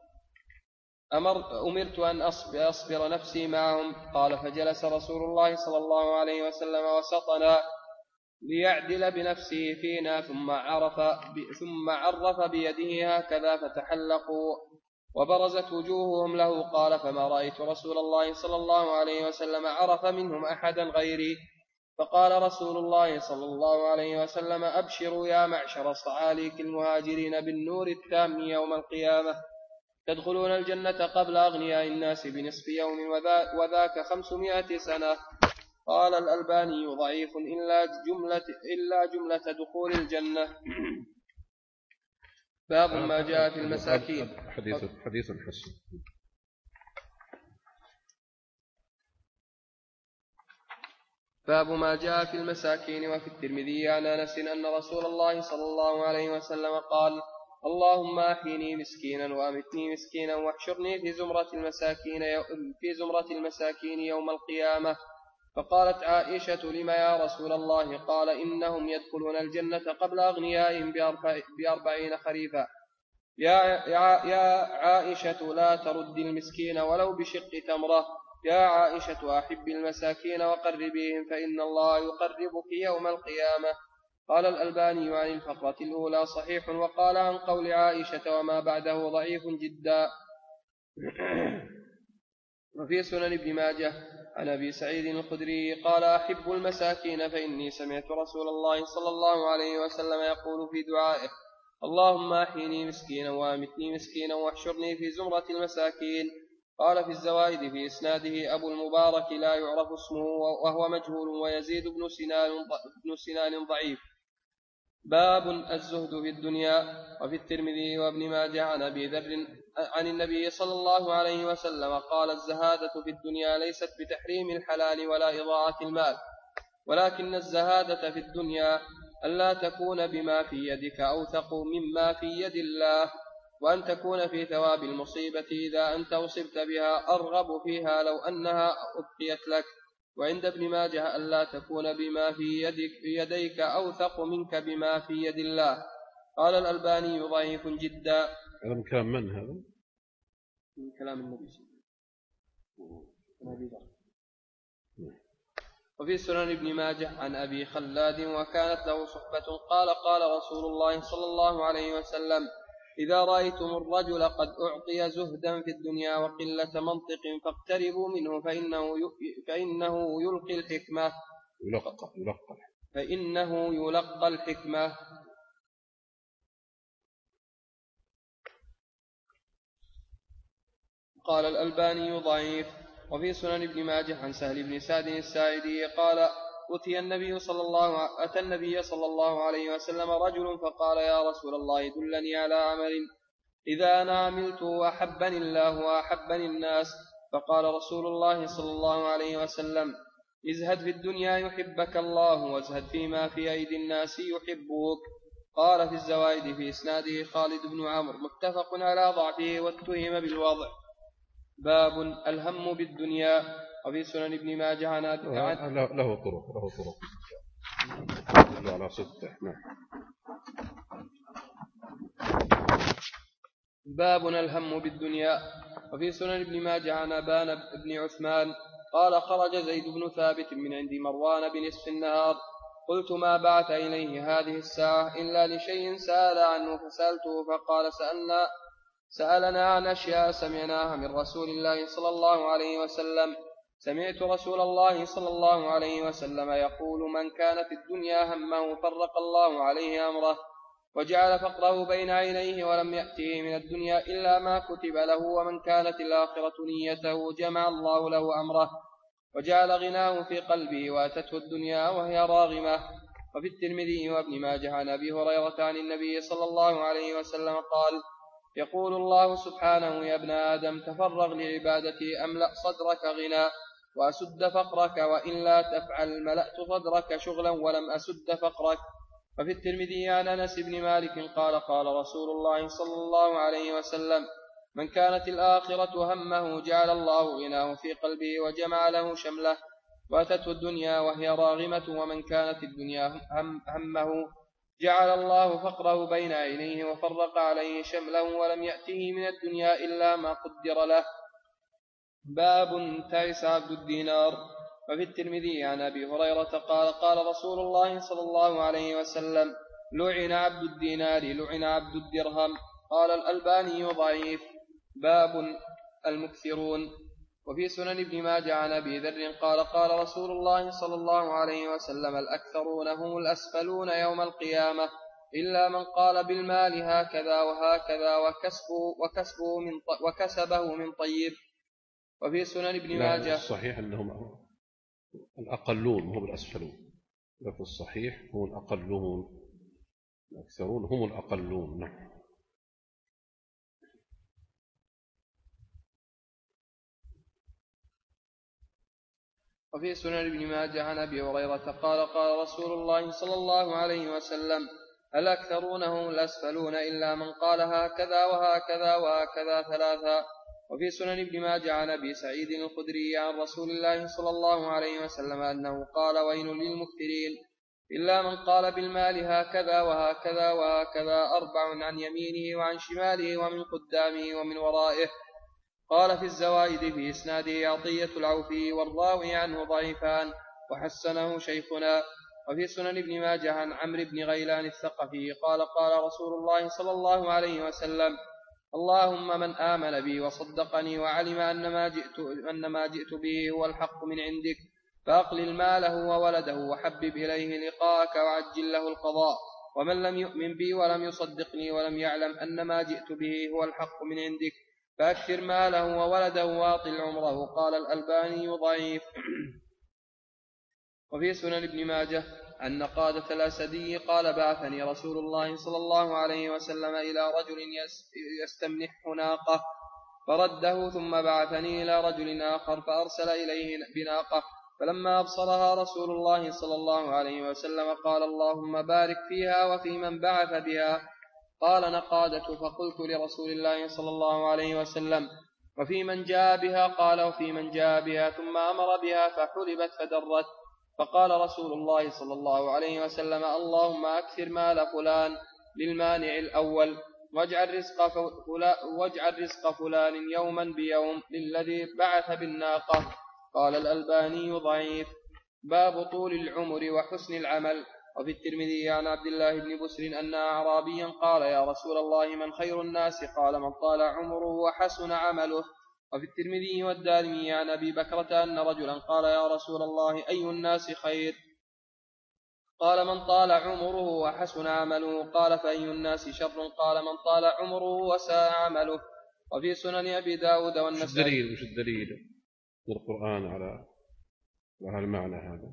أمرت أن أصبر نفسي معهم. قال: فجلس رسول الله صلى الله عليه وسلم وسطنا ليعدل بنفسه فينا، ثم عرف بيده هكذا فتحلقوا وبرزت وجوههم له. قال: فما رأيت رسول الله صلى الله عليه وسلم عرف منهم أحدا غيري. فقال رسول الله صلى الله عليه وسلم: أبشروا يا معشر الصعاليك المهاجرين بالنور التام يوم القيامة، تدخلون الجنة قبل أغنياء الناس بنصف يوم، وذاك 500 سنة. قال الألباني ضعيف إلا جملة دخول الجنة. باب ما جاء في المساكين. حديث حسن. باب ما جاء في المساكين. وفي الترمذي عن أنس أن رسول الله صلى الله عليه وسلم قال: اللهم أحيني مسكينا وأمتني مسكينا واحشرني في زمرة المساكين يوم القيامة. فقالت عائشة: لما يا رسول الله؟ قال: إنهم يدخلون الجنة قبل أغنيائهم ب40 خريفا. يا عائشة لا ترد المسكين ولو بشق تمرة. يا عائشة أحب المساكين وقربيهم فإن الله يقربك يوم القيامة. قال الألباني عن الفقرة الأولى صحيح، وقال عن قول عائشة وما بعده ضعيف جدا. وفي سنن ابن ماجه عن أبي سعيد الخدري قال: أحب المساكين فإني سمعت رسول الله صلى الله عليه وسلم يقول في دعائه: اللهم أحيني مسكينا وأمتني مسكينا واحشرني في زمرة المساكين. قال في الزوائد في إسناده أبو المبارك لا يعرف اسمه وهو مجهول، ويزيد بن سنان ضعيف. باب الزهد في الدنيا. وفي الترمذي وابن ماجه عن أبي ذر عن النبي صلى الله عليه وسلم قال: الزهادة في الدنيا ليست بتحريم الحلال ولا إضاعة المال، ولكن الزهادة في الدنيا ألا تكون بما في يدك أوثق مما في يد الله، وأن تكون في ثواب المصيبة إذا أنت أصبت بها أرغب فيها لو أنها أبقيت لك. وعند ابن ماجه ألا تكون بما في يديك أوثق منك بما في يد الله. قال الألباني ضعيف جدا. هذا من كلام من هذا؟ من كلام النبي صلى الله عليه وسلم. وفي سنن ابن ماجه عن أبي خلاد وكانت له صحبة قال: قال رسول الله صلى الله عليه وسلم: إذا رأيتم الرجل قد أعطي زهدا في الدنيا وقلة منطق فاقتربوا منه فإنه يلقى الحكمة. قال الألباني ضعيف. وفي سنن ابن ماجه عن سهل بن سعد الساعدي قال: أتى النبي صلى الله عليه وسلم رجل فقال: يا رسول الله دلني على عمل إذا أنا عملته أحبني الله وأحبني الناس. فقال رسول الله صلى الله عليه وسلم: ازهد في الدنيا يحبك الله، وازهد فيما في أيدي الناس يحبوك. قال في الزوائد في إسناده خالد بن عمرو متفق على ضعفه واتهم بالوضع. باب الهم بالدنيا. وفي سنن ابن ماجه عن له طرق على 6. باب الهم بالدنيا. وفي سنن ابن ماجه عن أبان بن عثمان قال خرج زيد بن ثابت من عند مروان بنصف النهار، قلت ما بعث إليه هذه الساعة إلا لشيء سأل عنه، فسألته فقال سألنا عن أشياء سمعناها من رسول الله صلى الله عليه وسلم. سمعت رسول الله صلى الله عليه وسلم يقول من كانت الدنيا همه فرق الله عليه أمره وجعل فقره بين عينيه ولم يأته من الدنيا إلا ما كتب له، ومن كانت الآخرة نيته جمع الله له أمره وجعل غناه في قلبه وأتته الدنيا وهي راغمة. وفي الترمذي وابن ماجه عن أبي هريرة عن النبي صلى الله عليه وسلم قال يقول الله سبحانه يا ابن آدم تفرغ لعبادتي أملأ صدرك غنى وأسد فقرك، وإلا تفعل ملأت صدرك شغلا ولم أسد فقرك. وفي الترمذي عن أنس بن مالك قال قال رسول الله صلى الله عليه وسلم من كانت الآخرة همه جعل الله غناه في قلبه وجمع له شمله وأتته الدنيا وهي راغمة، ومن كانت الدنيا همه جعل الله فقره بين عينيه وفرق عليه شمله ولم يأته من الدنيا إلا ما قدر له. باب تعس عبد الدينار. وفي الترمذي عن أبي هريرة قال قال رسول الله صلى الله عليه وسلم لعن عبد الدينار لعن عبد الدرهم. قال الألباني ضعيف. باب المكثرون. وفي سنن ابن ماجه عن أبي ذر قال قال رسول الله صلى الله عليه وسلم الأكثرون هم الأسفلون يوم القيامة إلا من قال بالمال هكذا وهكذا وكسبه من طيب. وفي سنن ابن ماجه الصحيح أنهم الأقلون هم الأسفلون، لكن الصحيح هم الأقلون، الأكثرون هم الأقلون. نعم. وفي سنن ابن ماجه عن أبي هريرة قال قال رسول الله صلى الله عليه وسلم الأكثرون هم الأسفلون إلا من قال هكذا وهكذا وهكذا ثلاثا. وفي سنن ابن ماجه عن أبي سعيد الخدري عن رسول الله صلى الله عليه وسلم أنه قال ويل للمكثرين إلا من قال بالمال هكذا وهكذا وهكذا أربع عن يمينه وعن شماله ومن قدامه ومن ورائه. قال في الزوائد في إسناده عطية العوفي والراوي عنه ضعيفان وحسنه شيخنا. وفي سنن ابن ماجه عن عمرو بن غيلان الثقفي قال قال رسول الله صلى الله عليه وسلم اللهم من آمن بي وصدقني وعلم أن ما جئت به هو الحق من عندك فأقلل ماله وولده وحبب إليه لقاءك وعجل له القضاء، ومن لم يؤمن بي ولم يصدقني ولم يعلم أن ما جئت به هو الحق من عندك فأكثر ماله وولده واطل عمره. قال الألباني ضعيف. وفي سنن ابن ماجه أن قادة الأسدي قال بعثني رسول الله صلى الله عليه وسلم إلى رجل يستمنح ناقة فرده، ثم بعثني إلى رجل آخر فأرسل إليه بناقة، فلما أبصرها رسول الله صلى الله عليه وسلم قال اللهم بارك فيها وفي من بعث بها. قال نقادة فقلت لرسول الله صلى الله عليه وسلم وفي من جاء بها؟ قال وفي من جاء بها، ثم أمر بها فحلبت فدرت. فقال رسول الله صلى الله عليه وسلم اللهم أكثر مال فلان للمانع الأول واجعل رزق فلان يوما بيوم للذي بعث بالناقة. قال الألباني ضعيف. باب طول العمر وحسن العمل. وفي الترمذي عن عبد الله بن بسر أن أعرابيا قال يا رسول الله من خير الناس؟ قال من طال عمره وحسن عمله. وفي الترمذي والدارمي عن أبي بكرة أن رجلا قال يا رسول الله أي الناس خير؟ قال من طال عمره وحسن عمله. قال فأي الناس شر؟ قال من طال عمره وساء عمله. وفي سنن أبي داود والنسائي. وش الدليل من القرآن على المعنى هذا؟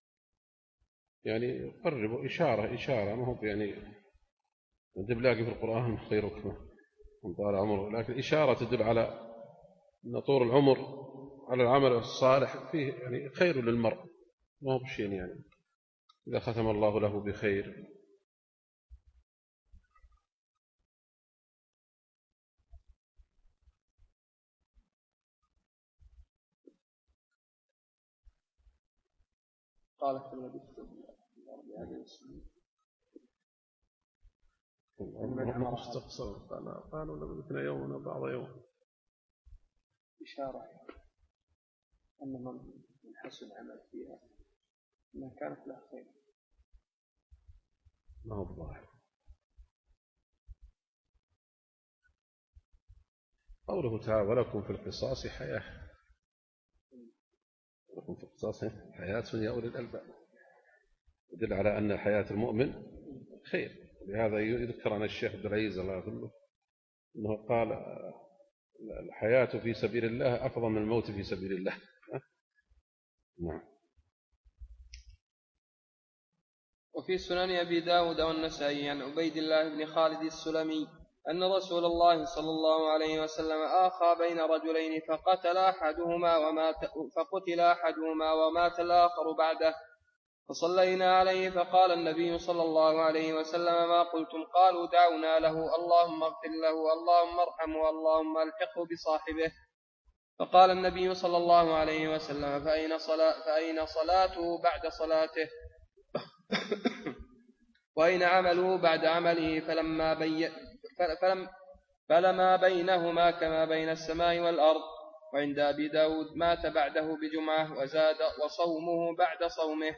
يعني قربوا إشارة ما هو يعني أنت بلاقي في القرآن خيركم من طال عمره، لكن إشارة تدل على أن طول العمر على العمل الصالح فيه يعني خير للمرء، ما هو بشيء يعني إذا ختم الله له بخير. قال ما استقصر قالوا لبثنا يوما بعض يوم إشارة أن من حسن عمل فيها ما كانت له خير. ما هو الظاهر قوله تعالى ولكم في القصاص حياة، ولكم في القصاص حياة يا أولي الألباب، يدل على أن حياة المؤمن خير. لهذا يذكر عن الشيخ عبد العزيز الله يرحمه أنه قال الحياة في سبيل الله أفضل من الموت في سبيل الله. نعم. وفي سنن أبي داود والنسائي عن عبيد الله بن خالد السلمي أن رسول الله صلى الله عليه وسلم آخى بين رجلين فقتل أحدهما ومات الآخر بعده، فصلينا عليه فقال النبي صلى الله عليه وسلم ما قلتم؟ قالوا دعونا له اللهم اغفر له اللهم ارحمه اللهم الحقه بصاحبه. فقال النبي صلى الله عليه وسلم فأين صلاته بعد صلاته وأين عمله بعد عمله؟ فلما بينهما كما بين السماء والأرض. وعند أبي داود مات بعده بجمعة وزاد وصومه بعد صومه.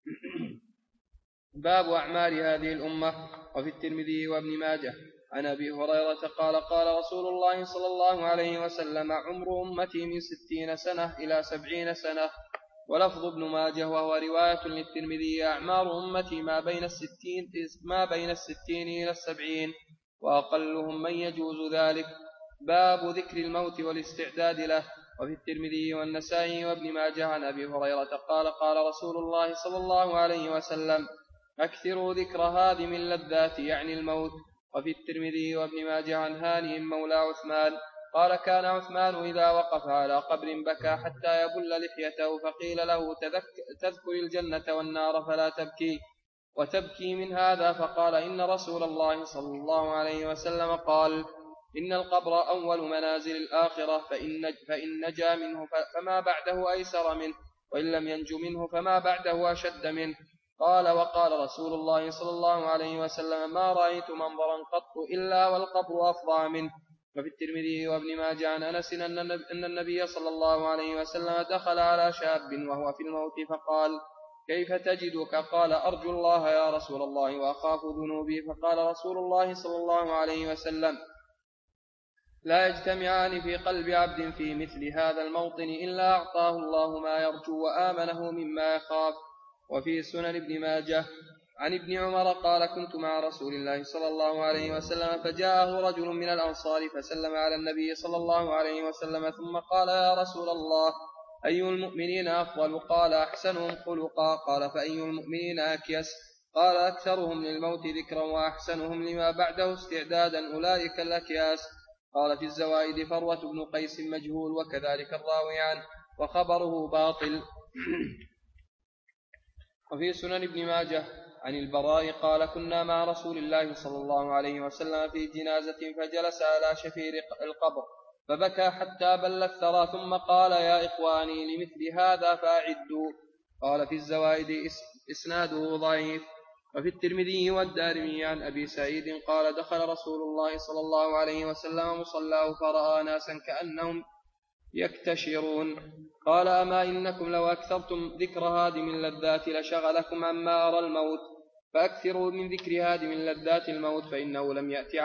باب أعمال هذه الأمة. وفي الترمذي وابن ماجه عن أبي هريرة قال قال رسول الله صلى الله عليه وسلم عمر أمتي من 60 سنة إلى 70 سنة. ولفظ ابن ماجه وهو رواية للترمذي أعمار أمتي ما بين 60 إلى 70 وأقلهم من يجوز ذلك. باب ذكر الموت والاستعداد له. وفي الترمذي والنسائي وابن ماجه عن أبي هريرة قال قال رسول الله صلى الله عليه وسلم أكثروا ذكر هادم اللذات يعني الموت. وفي الترمذي وابن ماجه عن هانئ مولى عثمان قال كان عثمان إذا وقف على قبر بكى حتى يبل لحيته فقيل له تذكر الجنة والنار فلا تبكي وتبكي من هذا؟ فقال إن رسول الله صلى الله عليه وسلم قال إن القبر أول منازل الآخرة فإن نجا منه فما بعده أيسر منه وإن لم ينج منه فما بعده أشد منه. قال وقال رسول الله صلى الله عليه وسلم ما رأيت منظرا قط إلا والقبر أفظع منه. وفي الترمذي وابن ماجه عن أنس أن النبي صلى الله عليه وسلم دخل على شاب وهو في الموت فقال كيف تجدك؟ قال أرجو الله يا رسول الله وأخاف ذنوبي. فقال رسول الله صلى الله عليه وسلم لا يجتمعان في قلب عبد في مثل هذا الموطن إلا أعطاه الله ما يرجو وآمنه مما يخاف. وفي سنن ابن ماجه عن ابن عمر قال كنت مع رسول الله صلى الله عليه وسلم فجاءه رجل من الأنصار فسلم على النبي صلى الله عليه وسلم ثم قال يا رسول الله أي المؤمنين أفضل؟ قال أحسنهم خلقا. قال فأي المؤمنين أكيس؟ قال أكثرهم للموت ذكرا وأحسنهم لما بعده استعدادا أولئك الأكياس. قال في الزوائد فروة بن قيس مجهول وكذلك الراوي عنه وخبره باطل. وفي سنن ابن ماجه عن البراء قال كنا مع رسول الله صلى الله عليه وسلم في جنازة فجلس على شفير القبر فبكى حتى بل الثرى ثم قال يا إخواني لمثل هذا فأعدوا. قال في الزوائد إسناده ضعيف. وفي الترمذي والدارمي عن أبي سعيد قال دخل رسول الله صلى الله عليه وسلم مصلاه فرأى ناسا كأنهم يكتشرون. قال أما إنكم لو أكثرتم ذكر هادم اللذات لشغلكم عما أرى الموت فأكثروا من ذكر هادم اللذات الموت فإنه لم يأتي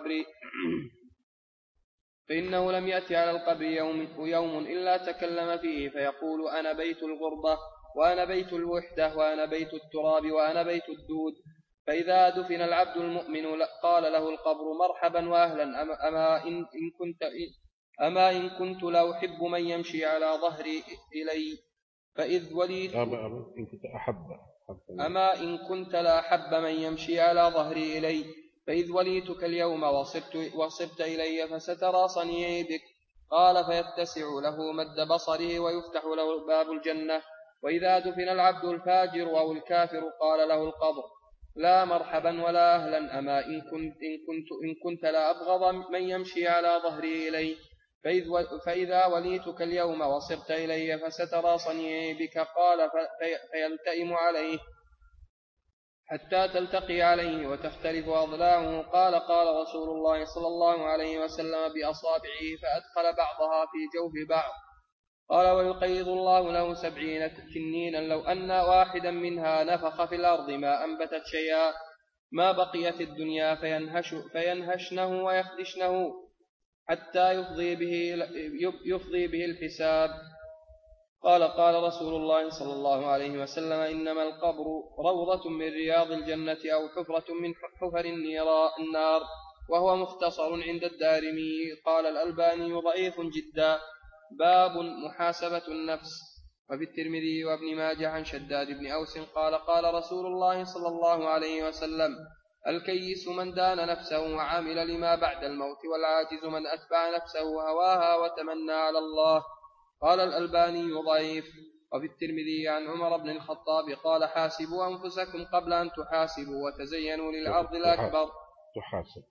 على القبر يوم إلا تكلم فيه فيقول أنا بيت الغربة وأنا بيت الوحدة وأنا بيت التراب وأنا بيت الدود. فإذا دفن العبد المؤمن قال له القبر مرحبا وأهلا أما إن كنت لأحب من يمشي على ظهري إلي فإذ وليت أما إن كنت لأحب من يمشي على ظهري إلي فإذ وليتك اليوم وصرت إلي فسترى صنيعي بك. قال فيتسع له مد بصره ويفتح له باب الجنة. وإذا دفن العبد الفاجر أو الكافر قال له القبر لا مرحبا ولا أهلا أما إن كنت لا أبغض من يمشي على ظهري إلي فإذا وليتك اليوم وصرت إلي فسترى صنيعي بك. قال فيلتئم عليه حتى تلتقي عليه وتختلف أضلاعه. قال قال رسول الله صلى الله عليه وسلم بأصابعه فأدخل بعضها في جوف بعض. قال ويقيض الله له 70 تنينا لو أن واحدا منها نفخ في الأرض ما أنبتت شيئا ما بقيت الدنيا فينهشنه ويخدشنه حتى يفضي به الحساب. قال قال رسول الله صلى الله عليه وسلم إنما القبر روضة من رياض الجنة أو حفرة من حفر النار. وهو مختصر عند الدارمي. قال الألباني ضعيف جدا. باب محاسبة النفس. وفي الترمذي وابن ماجه عن شداد بن أوس قال قال رسول الله صلى الله عليه وسلم الكيس من دان نفسه وعامل لما بعد الموت والعاجز من أتبع نفسه هواها وتمنى على الله. قال الألباني ضعيف. وفي الترمذي عن عمر بن الخطاب قال حاسبوا أنفسكم قبل أن تحاسبوا وتزينوا للعرض الأكبر. تحاسب.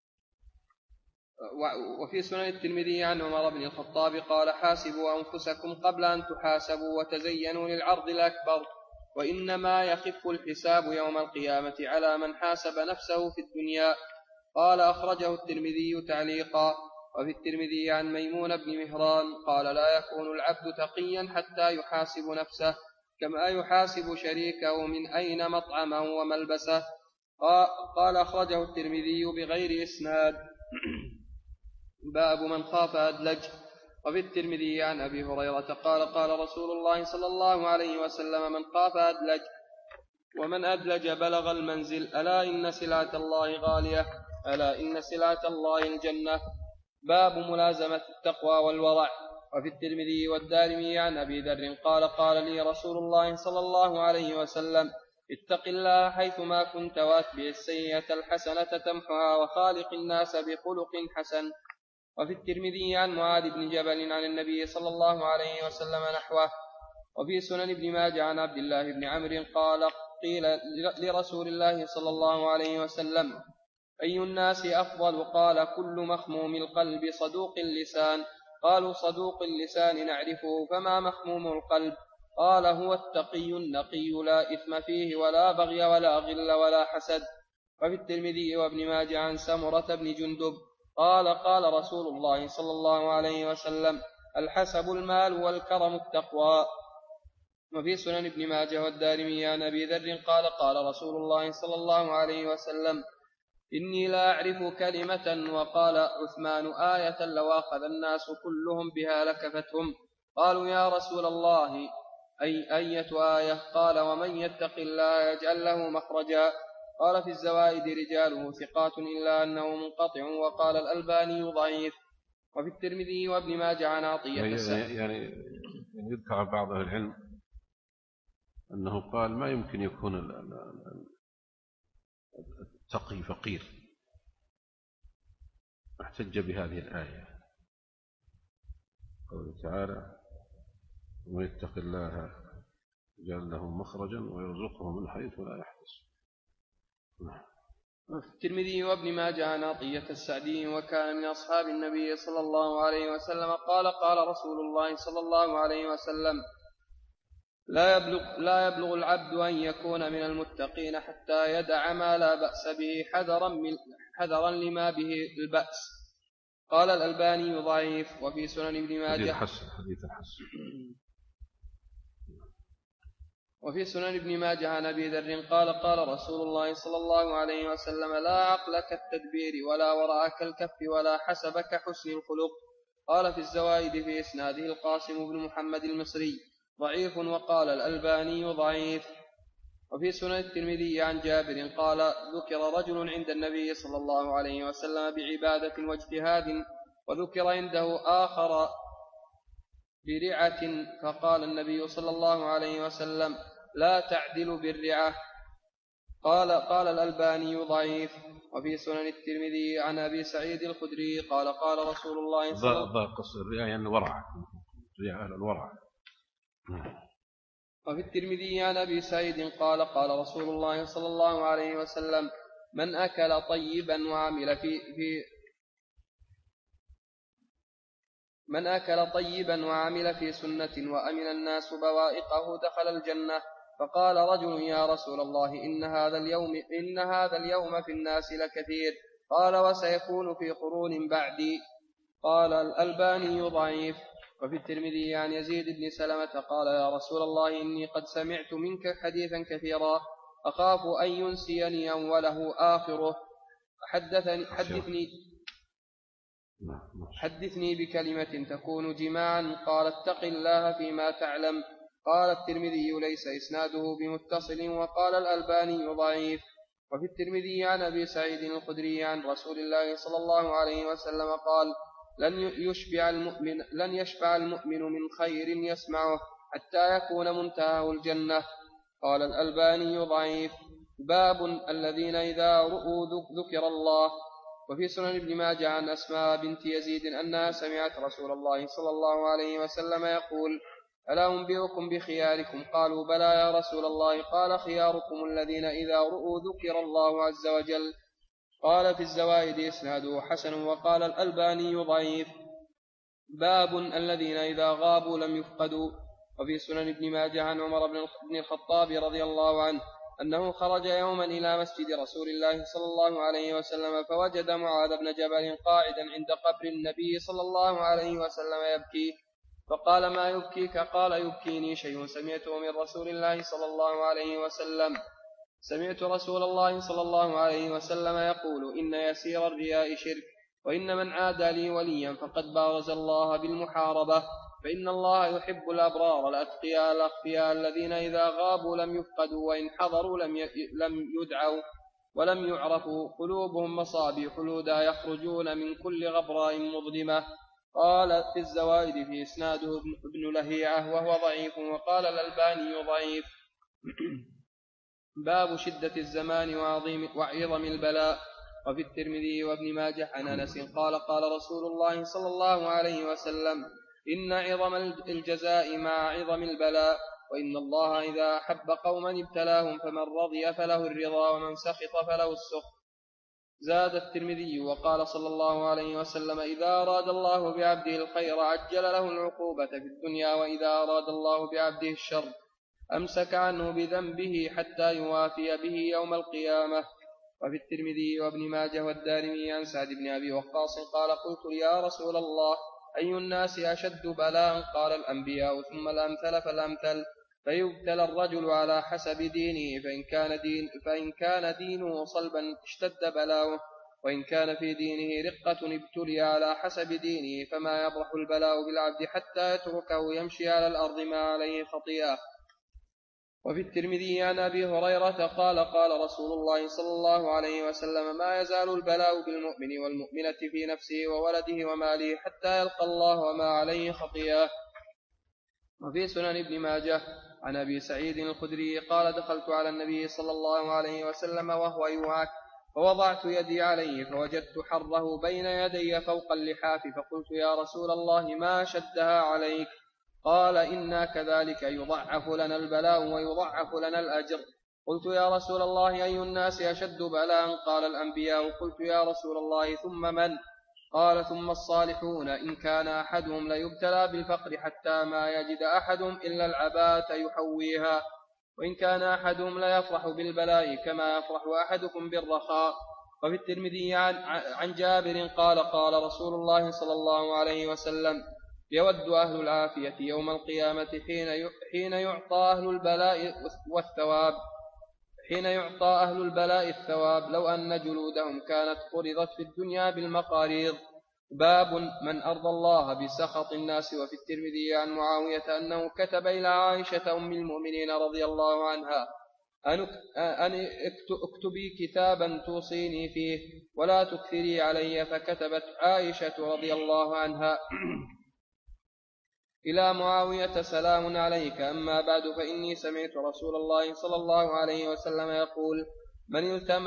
وفي سنن الترمذي عن عمر بن الخطاب قال حاسبوا أنفسكم قبل أن تحاسبوا وتزينوا للعرض الأكبر. وإنما يخف الحساب يوم القيامة على من حاسب نفسه في الدنيا. قال أخرجه الترمذي تعليقا. وفي الترمذي عن ميمون بن مهران قال لا يكون العبد تقيا حتى يحاسب نفسه كما يحاسب شريكه من أين مطعمه وملبسه. قال أخرجه الترمذي بغير إسناد. باب من خاف أدلج. وفي الترمذي عن أبي هريرة قال قال رسول الله صلى الله عليه وسلم من خاف أدلج ومن أدلج بلغ المنزل. ألا إن سلعة الله غالية. ألا إن سلعة الله الجنة. باب ملازمة التقوى والورع. وفي الترمذي والدارمي عن أبي ذر قال قال لي رسول الله صلى الله عليه وسلم اتق الله حيثما كنت واتبع السيئة الحسنة تمحها وخالق الناس بخلق حسن. وفي الترمذي عن معاذ بن جبل عن النبي صلى الله عليه وسلم نحوه. وفي سنن ابن ماجه عن عبد الله بن عمرو قال قيل لرسول الله صلى الله عليه وسلم أي الناس أفضل؟ قال كل مخموم القلب صدوق اللسان. قالوا صدوق اللسان نعرفه فما مخموم القلب؟ قال هو التقي النقي لا إثم فيه ولا بغي ولا غل ولا حسد. وفي الترمذي وابن ماجه عن سمرة بن جندب قال قال رسول الله صلى الله عليه وسلم الحسب المال والكرم التقوى. وفي سنن ابن ماجه والدارمي عن أبي ذر قال قال رسول الله صلى الله عليه وسلم إني لا أعرف كلمة. وقال عثمان آية لو أخذ الناس كلهم بها لكفتهم. قالوا يا رسول الله أية آية؟ قال ومن يتق الله يجعل له مخرجا. قال في الزوائد رجاله ثقات إلا أنه منقطع. وقال الألباني ضعيف. وفي الترمذي وابن ماجه عن عطية يعني يذكر بعض أهل العلم أنه قال ما يمكن يكون التقي فقير. احتج بهذه الآية قوله تعالى ومن يتق الله يجعل له مخرجا ويرزقه من حيث لا يحتسب. في الترمذي وابن ماجه عن عطية السعدي وكان من أصحاب النبي صلى الله عليه وسلم قال قال رسول الله صلى الله عليه وسلم لا يبلغ العبد أن يكون من المتقين حتى يدع ما لا بأس به حذرا لما به البأس. قال الألباني ضعيف. وفي سنن ابن ماجه حديث الحسن. وفي سنن ابن ماجه عن أبي ذر قال قال رسول الله صلى الله عليه وسلم لا عقل كالتدبير ولا وراء كالكف ولا حسب كحسن الخلق. قال في الزوائد في إسناده القاسم بن محمد المصري ضعيف. وقال الألباني ضعيف. وفي سنن الترمذي عن جابر قال ذكر رجل عند النبي صلى الله عليه وسلم بعبادة واجتهاد وذكر عنده آخر برعة فقال النبي صلى الله عليه وسلم لا تعدل بالرعة. قال الألباني ضعيف. وفي سنن الترمذي عن أبي سعيد الخدري قال قال رسول الله صلى الله عليه وسلم الرعاية يعني الورع. الورع. وفي الترمذي عن أبي سعيد قال قال رسول الله صلى الله عليه وسلم من أكل طيبا وعمل في سنة وأمن الناس بوائقه دخل الجنة. فقال رجل يا رسول الله إن هذا اليوم في الناس لكثير. قال وسيكون في قرون بعدي. قال الألباني ضعيف. وفي الترمذي عن يزيد بن سلمة قال يا رسول الله إني قد سمعت منك حديثا كثيرا أخاف أن ينسيني أوله آخره حدثني بكلمة تكون جماعا. قال اتق الله فيما تعلم. قال الترمذي ليس إسناده بمتصل. وقال الألباني ضعيف. وفي الترمذي عن أبي سعيد الخدري عن رسول الله صلى الله عليه وسلم قال لن يشبع المؤمن من خير يسمعه حتى يكون منتهى الجنة. قال الألباني ضعيف. باب الذين إذا رؤوا ذكر الله. وفي سنن ابن ماجه عن أسماء بنت يزيد أنها سمعت رسول الله صلى الله عليه وسلم يقول ألا أنبئكم بخياركم؟ قالوا بلى يا رسول الله. قال خياركم الذين إذا رؤوا ذكر الله عز وجل. قال في الزوائد إسناده حسن. وقال الألباني ضعيف. باب الذين إذا غابوا لم يفقدوا. وفي سنن ابن ماجه عن عمر بن الخطاب رضي الله عنه أنه خرج يوما إلى مسجد رسول الله صلى الله عليه وسلم فوجد معاذ بن جبل قاعدا عند قبر النبي صلى الله عليه وسلم يبكي. فقال ما يبكيك؟ قال يبكيني شيء سمعته من رسول الله صلى الله عليه وسلم. سمعت رسول الله صلى الله عليه وسلم يقول إن يسير الرياء شرك وإن من عادى لي وليا فقد بارز الله بالمحاربة. فإن الله يحب الأبرار الأتقياء الأخفياء الذين إذا غابوا لم يفقدوا وإن حضروا لم يدعوا ولم يعرفوا قلوبهم مصابيح لودا يخرجون من كل غبراء مظلمة. قال في الزوائد في إسناده ابن لهيعة وهو ضعيف. وقال الألباني ضعيف. باب شدة الزمان وعظم البلاء. وفي الترمذي وابن ماجه عن أنس قال قال رسول الله صلى الله عليه وسلم إن عظم الجزاء مع عظم البلاء وإن الله إذا أحب قوما ابتلاهم فمن رضي فله الرضا ومن سخط فله السخط. زاد الترمذي وقال صلى الله عليه وسلم إذا أراد الله بعبده الخير عجل له العقوبة في الدنيا وإذا أراد الله بعبده الشر أمسك عنه بذنبه حتى يوافي به يوم القيامة. وفي الترمذي وابن ماجه والدارمي عن سعد بن أبي وقاص قال قلت يا رسول الله أي الناس أشد بلاء؟ قال الأنبياء ثم الأمثل فالأمثل. فيبتلى الرجل على حسب دينه فإن كان دينه صلبا اشتد بلاؤه وإن كان في دينه رقة ابتلي على حسب دينه فما يبرح البلاء بالعبد حتى يتركه يمشي على الأرض ما عليه خطيئة. وفي الترمذي عن أبي هريرة قال قال رسول الله صلى الله عليه وسلم ما يزال البلاء بالمؤمن والمؤمنة في نفسه وولده وماله حتى يلقى الله وما عليه خطيئة. وفي سنن ابن ماجه عن أبي سعيد الخدري قال دخلت على النبي صلى الله عليه وسلم وهو يوعك فوضعت يدي عليه فوجدت حره بين يدي فوق اللحاف فقلت يا رسول الله ما شدها عليك؟ قال إنا كذلك يضعف لنا البلاء ويضعف لنا الأجر. قلت يا رسول الله أي الناس أشد بلاء؟ قال الأنبياء. قلت يا رسول الله ثم من؟ قال ثم الصالحون إن كان أحدهم ليبتلى بالفقر حتى ما يجد أحدهم إلا العباءة يحويها وإن كان أحدهم ليفرح بالبلاء كما يفرح أحدكم بالرخاء. وفي الترمذي عن جابر قال قال رسول الله صلى الله عليه وسلم يود أهل العافية يوم القيامة حين يعطى أهل البلاء الثواب لو أن جلودهم كانت قرضت في الدنيا بالمقاريض. باب من أرضى الله بسخط الناس. وفي الترمذي عن معاوية أنه كتب إلى عائشة أم المؤمنين رضي الله عنها أن اكتبي كتابا توصيني فيه ولا تكثري علي. فكتبت عائشة رضي الله عنها إلى معاوية سلام عليك أما بعد فإني سمعت رسول الله صلى الله عليه وسلم يقول من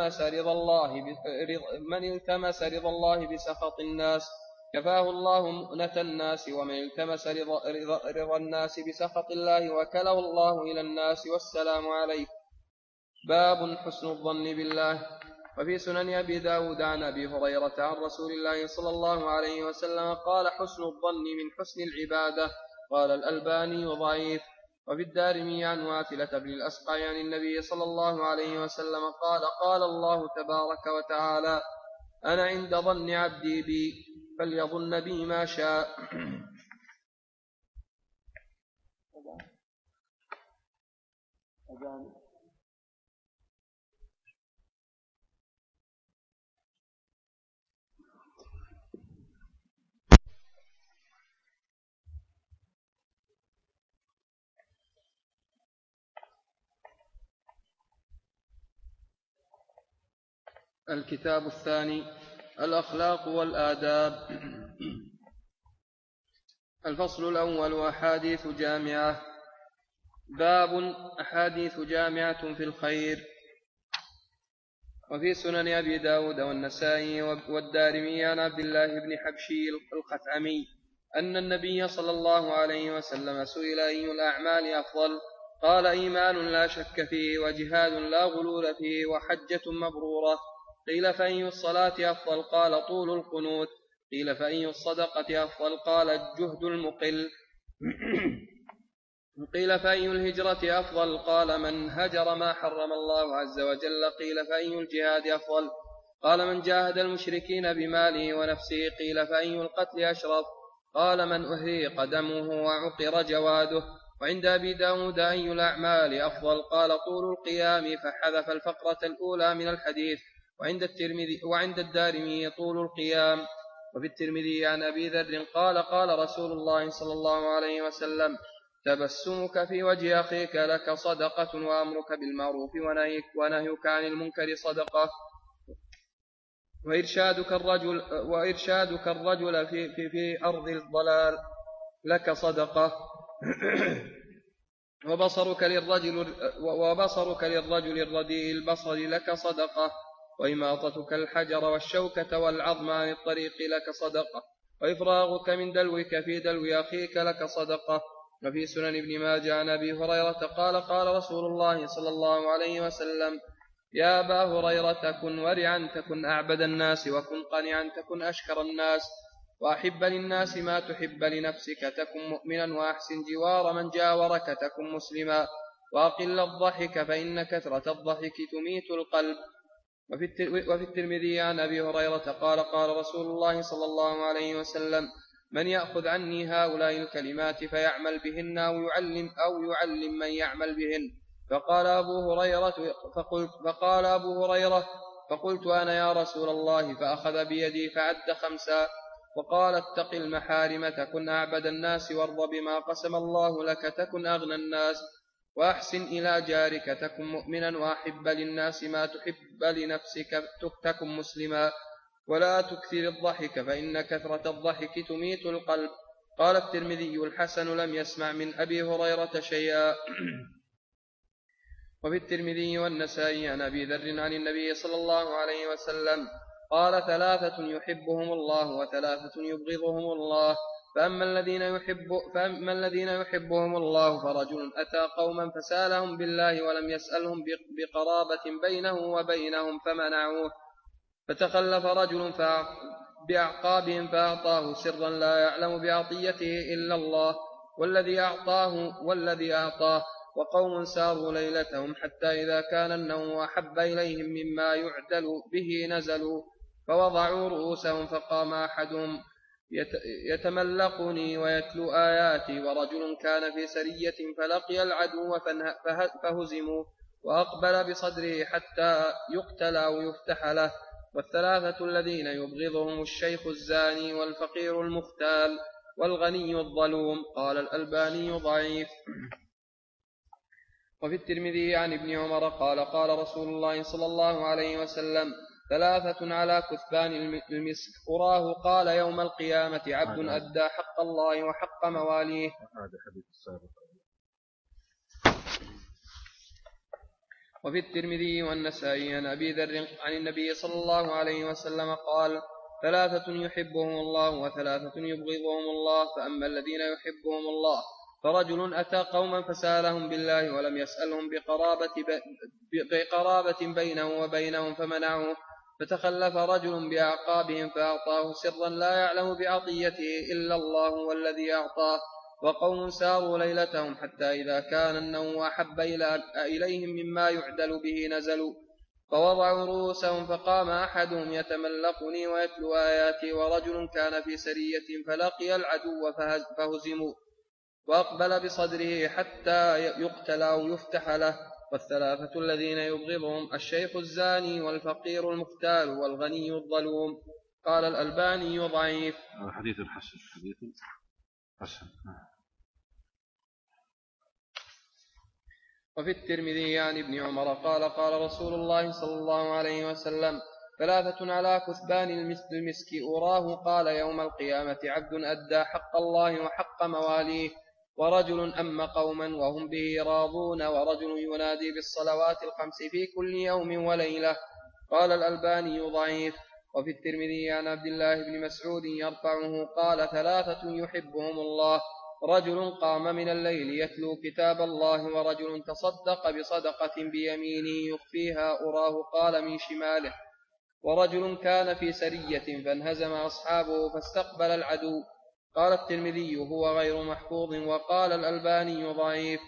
التمس رضا الله بسخط الناس كفاه الله مؤنة الناس ومن التمس رضا الناس بسخط الله وكله الله إلى الناس والسلام عليك. باب حسن الظن بالله. وفي سنن أبي داود عن أبي هريرة عن رسول الله صلى الله عليه وسلم قال حسن الظن من حسن العبادة. قال الألباني ضعيف. وفي الدارمي عن واثلة بن الأسقع عن النبي صلى الله عليه وسلم قال قال الله تبارك وتعالى أنا عند ظن عبدي بي فليظن بي ما شاء. الكتاب الثاني الأخلاق والآداب. الفصل الأول أحاديث جامعة. باب أحاديث جامعة في الخير. وفي سنن أبي داود والنسائي والدارمي عن عبد الله بن حبشي الخثعمي أن النبي صلى الله عليه وسلم سئل أي الأعمال أفضل؟ قال إيمان لا شك فيه وجهاد لا غلول فيه وحجة مبرورة. قيل فأي الصلاة أفضل؟ قال طول القنوت. قيل فأي الصدقة أفضل؟ قال الجهد المقل. قيل فأي الهجرة أفضل؟ قال من هجر ما حرم الله عز وجل. قيل فأي الجهاد أفضل؟ قال من جاهد المشركين بماله ونفسه. قيل فأي القتل أشرف؟ قال من أهريق دمه وعقر جواده. وعند أبي داود أي الأعمال أفضل؟ قال طول القيام، فحذف الفقرة الأولى من الحديث. وعند الدارمي طول القيام. وفي الترمذي عن أبي ذر قال قال رسول الله صلى الله عليه وسلم تبسمك في وجه أخيك لك صدقة وأمرك بالمعروف ونهيك عن المنكر صدقة وإرشادك الرجل في أرض الضلال لك صدقة وبصرك للرجل الرديء البصر لك صدقة وإماطتك الحجر والشوكة والعظم عن الطريق لك صدقة وإفراغك من دلوك في دلو أخيك لك صدقة. وفي سنن ابن ماجه عن أبي هريرة قال قال رسول الله صلى الله عليه وسلم يا أبا هريرة كن ورعا تكن أعبد الناس وكن قنعا تكن أشكر الناس وأحب للناس ما تحب لنفسك تكن مؤمنا وأحسن جوار من جاورك تكن مسلما وأقل الضحك فإن كثرة الضحك تميت القلب. وفي الترمذي عن أبي هريرة قال قال رسول الله صلى الله عليه وسلم من يأخذ عني هؤلاء الكلمات فيعمل بهن أو يعلم من يعمل بهن. فقال أبو هريرة فقلت أنا يا رسول الله فأخذ بيدي فعد 5 وقال اتق المحارم تكن أعبد الناس وارض بما قسم الله لك تكن أغنى الناس وأحسن إلى جارك تكن مؤمنا وأحب للناس ما تحب لنفسك تكن مسلما ولا تكثر الضحك فإن كثرة الضحك تميت القلب. قال الترمذي الحسن لم يسمع من أبي هريرة شيئا. وفي الترمذي والنسائي عن أبي ذر عن النبي صلى الله عليه وسلم قال 3 يحبهم الله و3 يبغضهم الله فأما الذين يحبهم الله فرجل أتى قوما فسالهم بالله ولم يسألهم بقرابة بينه وبينهم فمنعوه فتخلف رجل بأعقابهم فأعطاه سرا لا يعلم بعطيته إلا الله والذي أعطاه وقوم ساروا ليلتهم حتى إذا كان النوم أحب إليهم مما يعدل به نزلوا فوضعوا رؤوسهم فقام أحدهم يتملقني ويتلو آياتي ورجل كان في سرية فلقي العدو فهزموا وأقبل بصدره حتى يقتل أو يفتح له. والثلاثة الذين يبغضهم الشيخ الزاني والفقير المختال والغني الظلوم. قال الألباني ضعيف. وفي الترمذي عن ابن عمر قال قال رسول الله صلى الله عليه وسلم 3 على كثبان المسك أراه قال يوم القيامة عبد أدى حق الله وحق مواليه. وفي الترمذي والنسائي عن أبي ذر عن النبي صلى الله عليه وسلم قال 3 يحبهم الله و3 يبغضهم الله فأما الذين يحبهم الله فرجل أتى قوما فسالهم بالله ولم يسألهم بقرابة بينه وبينهم فمنعوه فتخلف رجل بأعقابهم فأعطاه سرا لا يعلم بعطيته إلا الله والذي أعطاه وقوم ساروا ليلتهم حتى إذا كان النوم أحب إليهم مما يعدل به نزلوا فوضعوا رؤوسهم فقام أحدهم يتملقني ويتلو آياتي ورجل كان في سرية فلقي العدو فهزموا وأقبل بصدره حتى يقتل أو يفتح له. والثلاثة الذين يبغضهم الشيخ الزاني والفقير المختال والغني الظلوم. قال الألباني ضعيف. حديث حسن. حديث حسن. وفي الترمذي عن ابن عمر قال قال رسول الله صلى الله عليه وسلم: ثلاثة على كثبان المسك أراه قال يوم القيامة عبد أدى حق الله وحق مواليه، ورجل أم قوما وهم به راضون، ورجل ينادي بالصلوات الخمس في كل يوم وليلة. قال الألباني ضعيف. وفي الترمذي عن عبد الله بن مسعود يرفعه قال: ثلاثة يحبهم الله: رجل قام من الليل يتلو كتاب الله، ورجل تصدق بصدقة بيمينه يخفيها أراه قال من شماله، ورجل كان في سرية فانهزم أصحابه فاستقبل العدو. قال الترمذي هو غير محفوظ. وقال الألباني ضعيف.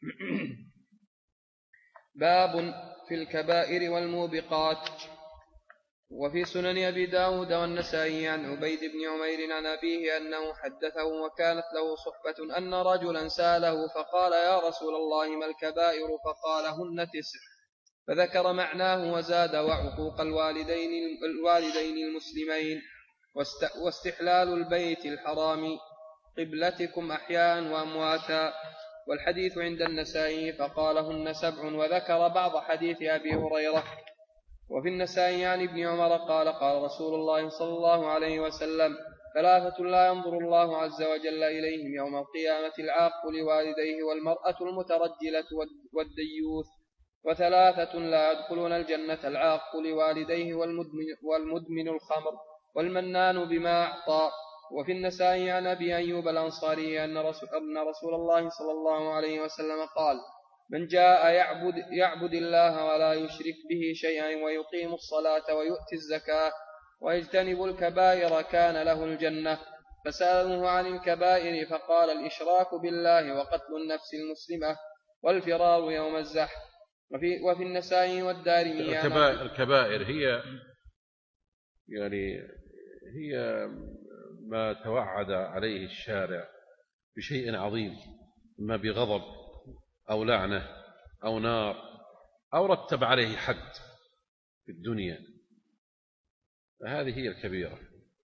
باب في الكبائر والموبقات. وفي سنن أبي داود والنسائي عن عبيد بن عمير عن أبيه أنه حدثه وكانت له صحبة أن رجلا سأله فقال: يا رسول الله ما الكبائر؟ فقال: هن 9، فذكر معناه وزاد: وعقوق الوالدين المسلمين، واستحلال البيت الحرام، قبلتكم أحياء وأمواتا. والحديث عند النسائي فقال: هن 7، وذكر بعض حديث أبي هريرة. وفي النسائي عن ابن عمر قال قال رسول الله صلى الله عليه وسلم: ثلاثة لا ينظر الله عز وجل إليهم يوم القيامة: العاق لوالديه، والمرأة المترجلة، والديوث. وثلاثة لا يدخلون الجنة: العاق لوالديه، والمدمن الخمر، والمنان بما أعطى. وفي النسائي عن أبي أيوب الأنصاري أن رسول الله صلى الله عليه وسلم قال: من جاء يعبد الله ولا يشرك به شيئا ويقيم الصلاة ويؤتي الزكاة ويجتنب الكبائر كان له الجنة. فسألوه عن الكبائر فقال: الإشراك بالله، وقتل النفس المسلمة، والفرار يوم الزحف. وفي النسائي والدارمي الكبائر هي ما توعد عليه الشارع بشيء عظيم، إما بغضب أو لعنة أو نار أو رتب عليه حد في الدنيا، فهذه هي الكبيرة.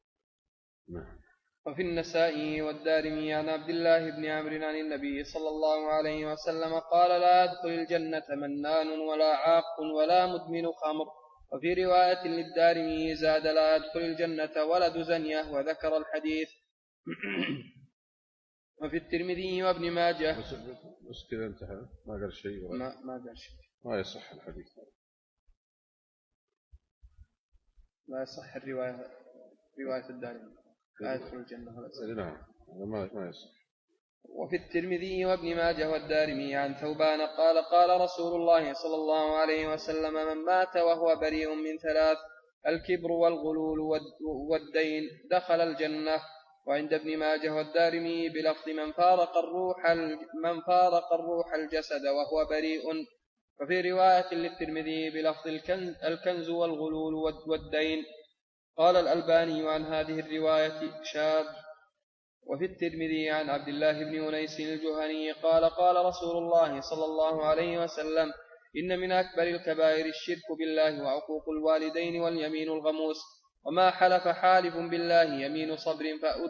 وفي النسائي والدارمي عن عبد الله بن عمرو عن النبي صلى الله عليه وسلم قال: لا يدخل الجنة منان ولا عاق ولا مدمن خمر. وفي رواية للدارمي زاد: لا يدخل الجنة ولد زنية، وذكر الحديث. وفي الترمذي وابن ماجه. بس كذا انتهى، ما قال شيء. ما قال شيء. ما يصح الحديث، لا يصح رواية الدارمي لا يدخل الجنة ولا زنية. نعم، ما يصح. وفي الترمذي وابن ماجه والدارمي عن ثوبان قال: قال رسول الله صلى الله عليه وسلم: من مات وهو بريء من 3: الكبر والغلول والدين دخل الجنة. وعند ابن ماجه والدارمي بلفظ: من فارق الروح الجسد وهو بريء. وفي رواية للترمذي بلفظ: الكنز والغلول والدين. قال الألباني عن هذه الرواية: شاذ. وفي الترمذي عن عبد الله بن أنيس الجهني قال: قال رسول الله صلى الله عليه وسلم: إن من أكبر الكبائر الشرك بالله وعقوق الوالدين واليمين الغموس. وما حلف حالف بالله يمين صبر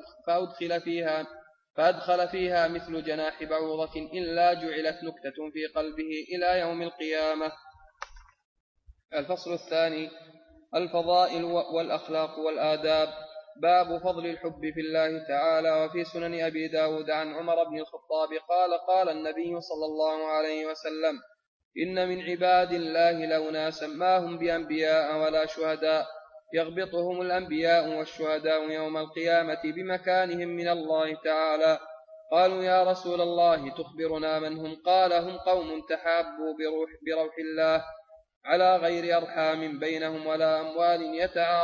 فأدخل فيها مثل جناح بعوضة إلا جعلت نكتة في قلبه إلى يوم القيامة. الفصل الثاني: الفضائل والأخلاق والآداب. باب فضل الحب في الله تعالى. وفي سنن أبي داود عن عمر بن الخطاب قال: قال النبي صلى الله عليه وسلم: إن من عباد الله لأناسا ما هم بأنبياء ولا شهداء، يغبطهم الأنبياء والشهداء يوم القيامة بمكانهم من الله تعالى. قالوا: يا رسول الله تخبرنا من هم؟ قال: هم قوم تحابوا بروح الله على غير أرحام بينهم ولا أموال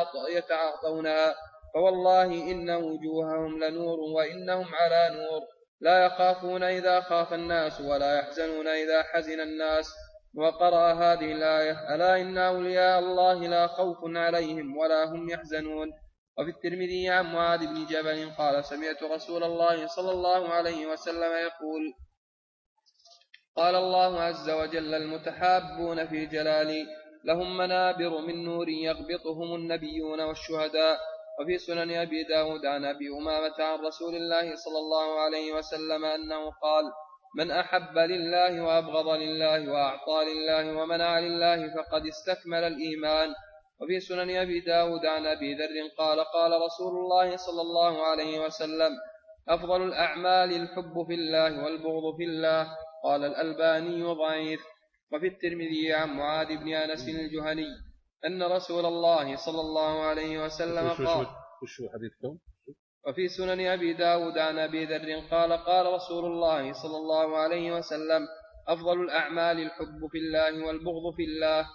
يتعاطونها، فوالله إن وجوههم لنور وإنهم على نور. لا يخافون إذا خاف الناس ولا يحزنون إذا حزن الناس. وقرأ هذه الآية: ألا إن أولياء الله لا خوف عليهم ولا هم يحزنون. وفي الترمذي عن معاذ بن جبل قال: سمعت رسول الله صلى الله عليه وسلم يقول: قال الله عز وجل: المتحابون في جلالي لهم منابر من نور يغبطهم النبيون والشهداء. وفي سنن أبي داود عن أبي أمامة عن رسول الله صلى الله عليه وسلم أنه قال: من أحب لله وأبغض لله وأعطى لله ومنع لله فقد استكمل الإيمان. وفي سنن أبي داود عن أبي ذر قال: قال رسول الله صلى الله عليه وسلم: أفضل الأعمال الحب في الله والبغض في الله. قال الألباني: ضعيف. وفي الترمذي عن معاذ بن أنس الجهني أن رسول الله صلى الله عليه وسلم قال: وفي سنن أبي داود عن أبي ذر قال: قال رسول الله صلى الله عليه وسلم: أفضل الأعمال الحب في الله والبغض في الله.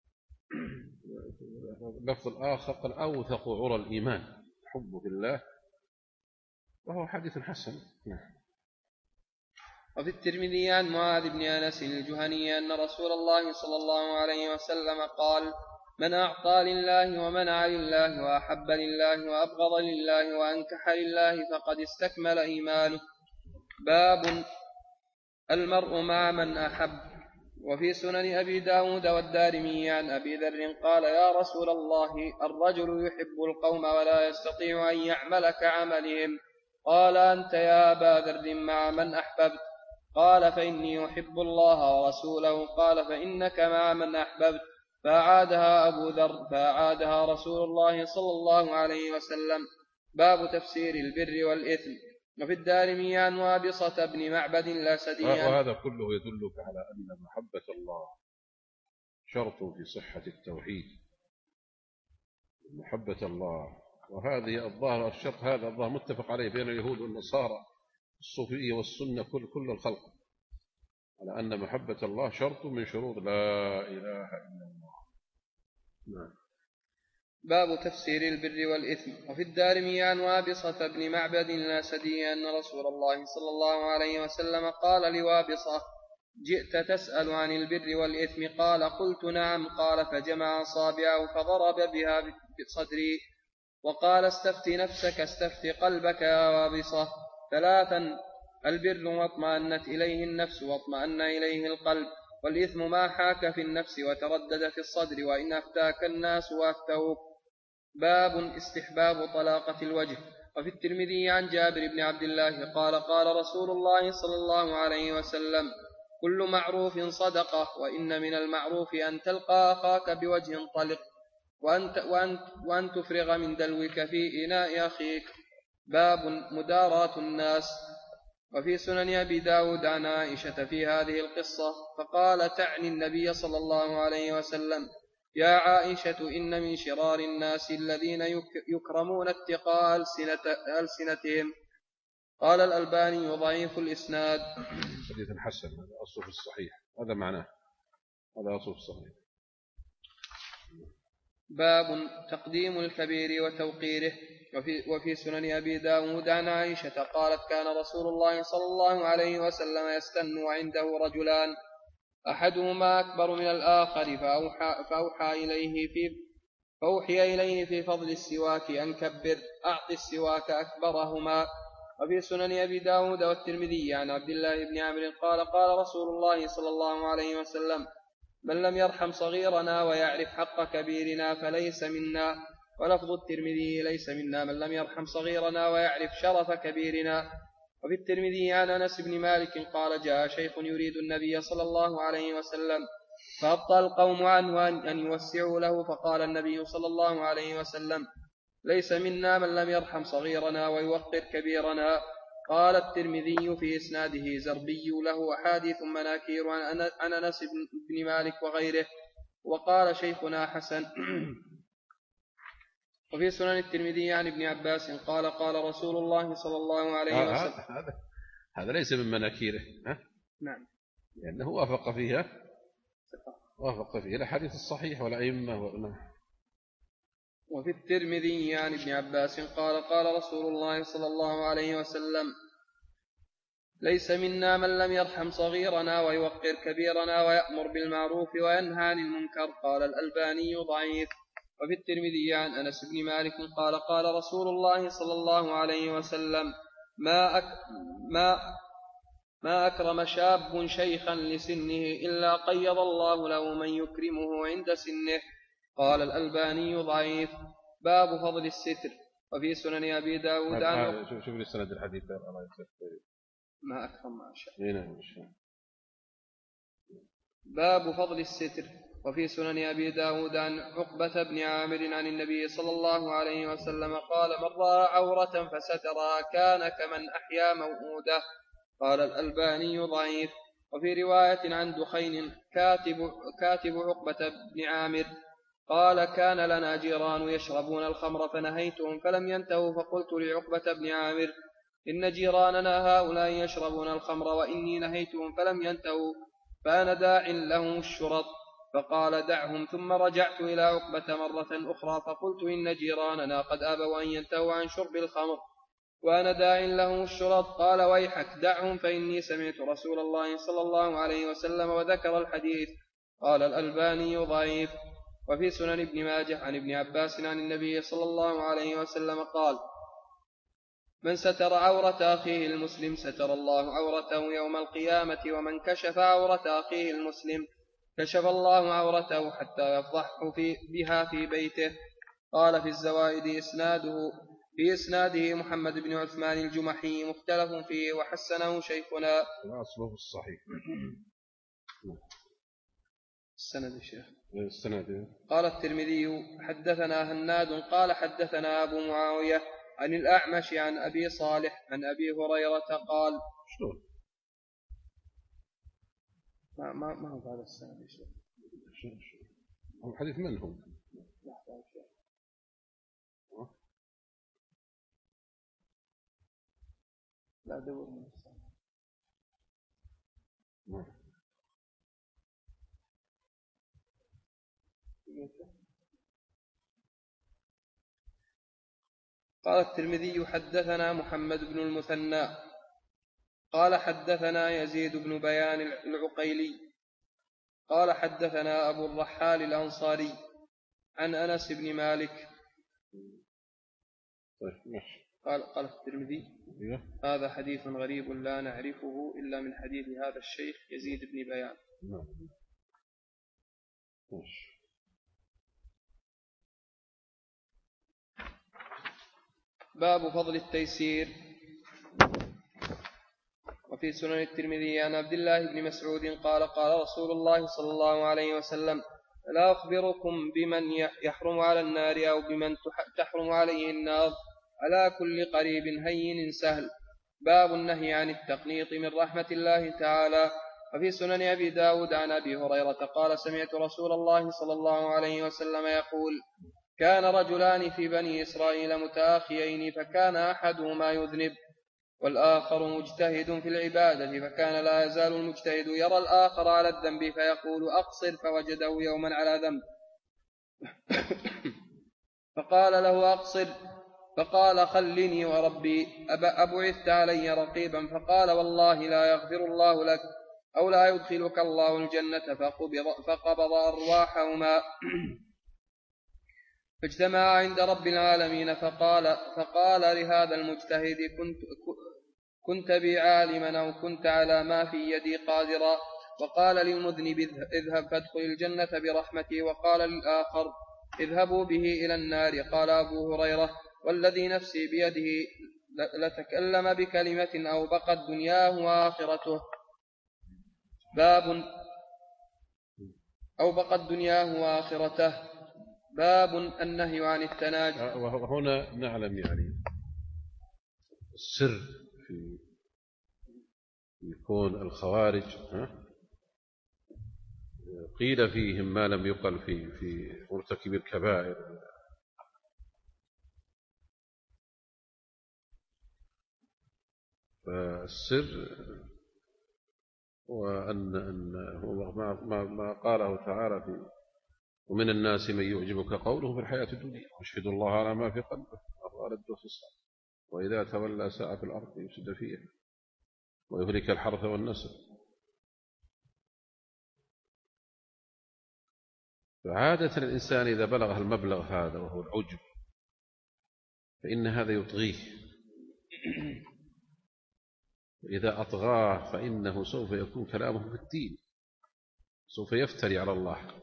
اللفظ الآخر قال: أوثق عرى الإيمان حب في الله، وهو حديث حسن. وفي الترمذي عن معاذ بن أنس الجهني أن رسول الله صلى الله عليه وسلم قال: من أعطى لله ومنع لله وأحب لله وأبغض لله وأنكح لله فقد استكمل إيمانه. باب المرء مع من أحب. وفي سنن أبي داود والدارمي عن أبي ذر قال: يا رسول الله، الرجل يحب القوم ولا يستطيع أن يعمل كعملهم. قال: أنت يا أبا ذر مع من أحببت؟ قال: فإني أحب الله ورسوله. قال: فإنك مع من أحببت. فأعادها أبو ذر، فأعادها رسول الله صلى الله عليه وسلم. باب تفسير البر والإثم. وفي الدارمي عن وابصة بن معبد الأسدي. وهذا كله يدلك على أن محبة الله شرط في صحة التوحيد، محبة الله. وهذه الظاهر الشرط هذا الظاهر متفق عليه بين اليهود والنصارى، الصوفية والسنة، كل الخلق، على أن محبة الله شرط من شروط لا إله إلا الله. نعم. باب تفسير البر والإثم. وفي الدارمي عن وابصة بن معبد الأسدي أن رسول الله صلى الله عليه وسلم قال لوابصة: جئت تسأل عن البر والإثم؟ قال: قلت نعم. قال: فجمع أصابعه فضرب بها بصدري وقال: استفت نفسك، استفت قلبك يا وابصة. ثلاثا: البر ما اطمأنت إليه النفس واطمأن إليه القلب، والإثم ما حاك في النفس وتردد في الصدر وإن أفتاك الناس وأفتوك. باب استحباب طلاقة الوجه. وفي الترمذي عن جابر بن عبد الله قال: قال رسول الله صلى الله عليه وسلم: كل معروف صدقة، وإن من المعروف أن تلقى أخاك بوجه طلق، وأن تفرغ من دلوك في إناء أخيك. باب مداراة الناس. وفي سنن أبي داود عن عائشة في هذه القصة فقال: تعني النبي صلى الله عليه وسلم: يا عائشة، إن من شرار الناس الذين يكرمون اتقاء ألسنتهم. قال الألباني: ضعيف الإسناد. حديث حسن، هذا أصل في الصحيح، هذا معناه، هذا أصل في الصحيح. باب تقديم الكبير وتوقيره. وفي سنن أبي داود عن عائشة قالت: كان رسول الله صلى الله عليه وسلم يستن عنده رجلان، أحدهما أكبر من الآخر، فأوحي إليه في فضل السواك أن كبر، أعط السواك أكبرهما. وفي سنن أبي داود والترمذي عن عبد الله بن عمرو قال: قال رسول الله صلى الله عليه وسلم: من لم يرحم صغيرنا ويعرف حق كبيرنا فليس منا. ولفظ الترمذي: ليس منا من لم يرحم صغيرنا ويعرف شرف كبيرنا. وفي الترمذي عن أنس بن مالك قال: جاء شيخ يريد النبي صلى الله عليه وسلم، فأبطأ القوم عنه أن يوسعوا له، فقال النبي صلى الله عليه وسلم: ليس منا من لم يرحم صغيرنا ويوقر كبيرنا. قال الترمذي: في إسناده زربي له أحاديث مناكير عن أنس بن مالك وغيره. وقال شيخنا حسن. وفي سنن الترمذي عن ابن عباس قال: قال رسول الله صلى الله عليه وسلم. هذا ليس من مناكيره، نعم، لأنه وافق فيها الحديث الصحيح والأئمة. وفي الترمذي عن ابن عباس قال: قال رسول الله صلى الله عليه وسلم: ليس منا من لم يرحم صغيرنا ويوقر كبيرنا ويأمر بالمعروف وينهى عن المنكر. قال الألباني ضعيف. وفي الترمذي عن أنس بن مالك قال قال رسول الله صلى الله عليه وسلم ما أكرم شاب شيخا لسنه إلا قيض الله له من يكرمه عند سنه. قال الألباني ضعيف. باب فضل الستر. وفي سنن أبي داود شوف لي سند الحديث. ما أكرم ما شاء. باب فضل الستر. وفي سنن أبي داود عن عقبة بن عامر عن النبي صلى الله عليه وسلم قال من رأى عورة فسترها كان كمن أحيا موءودة. قال الألباني ضعيف. وفي رواية عن دخين كاتب عقبة بن عامر قال كان لنا جيران يشربون الخمر فنهيتهم فلم ينتهوا فقلت لعقبة بن عامر إن جيراننا هؤلاء يشربون الخمر وإني نهيتهم فلم ينتهوا فأنا داع لهم الشرط. فقال دعهم. ثم رجعت إلى عقبة مرة أخرى فقلت إن جيراننا قد أبوا أن ينتهوا عن شرب الخمر وأنا داع لهم الشرط. قال ويحك دعهم فإني سمعت رسول الله صلى الله عليه وسلم وذكر الحديث. قال الألباني ضعيف. وفي سنن ابن ماجه عن ابن عباس عن النبي صلى الله عليه وسلم قال من ستر عورة أخيه المسلم ستر الله عورته يوم القيامة ومن كشف عورة أخيه المسلم كشف الله عورته حتى يفضحه بها في بيته. قال في الزوائد في إسناده محمد بن عثمان الجمحي مختلف فيه وحسنه شيخنا. أصله الصحيح. السند الشيخ. السند. قال الترمذي حدثنا هناد قال حدثنا أبو معاوية عن الأعمش عن أبي صالح عن أبي هريرة قال شلون؟ ما هو هذا السند الشيخ. هو حديث من هم؟ لا دور من السند. قال الترمذي حدثنا محمد بن المثنى قال حدثنا يزيد بن بيان العقيلي قال حدثنا أبو الرحال الأنصاري عن أنس بن مالك. قال الترمذي هذا حديث غريب لا نعرفه إلا من حديث هذا الشيخ يزيد بن بيان. باب فضل التيسير. وفي سنن الترمذي عن عبد الله بن مسعود قال قال رسول الله صلى الله عليه وسلم لا أخبركم بمن يحرم على النار أو بمن تحرم عليه النار على كل قريب هين سهل. باب النهي عن التقنيط من رحمة الله تعالى. وفي سنن أبي داود عن أبي هريرة قال سمعت رسول الله صلى الله عليه وسلم يقول كان رجلان في بني إسرائيل متآخيين فكان أحدهما يذنب والآخر مجتهد في العبادة فكان لا يزال المجتهد يرى الآخر على الذنب فيقول أقصر فوجده يوما على ذنب فقال له أقصر فقال خلني وربي أبعثت علي رقيبا فقال والله لا يغفر الله لك أو لا يدخلك الله الجنة فقبض أرواحهما فاجتمع عند رب العالمين فقال لهذا المجتهد كنت بي عالما أو كنت على ما في يدي قادرا وقال للمذنب اذهب فادخل الجنة برحمتي وقال للآخر اذهبوا به إلى النار. قال أبو هريرة والذي نفسي بيده لتكلم بكلمة أو بقت دنياه وآخرته. باب أو بقت دنياه وآخرته. باب النهي عن التناجي. وهنا نعلم يعني السر في يكون الخوارج قيل فيهم ما لم يقل في مرتكب الكبائر. فالسر وأن ما قاله تعالى في ومن الناس من يعجبك قوله في الحياة الدنيا واشهد الله على ما في قلبه أراد خصام وإذا تولى سعى في الأرض يفسد فيها ويهلك الحرث والنسل. فعادة الإنسان إذا بلغ المبلغ هذا وهو العجب فإن هذا يطغيه، إذا أطغاه فإنه سوف يكون كلامه في الدين، سوف يفتري على الله،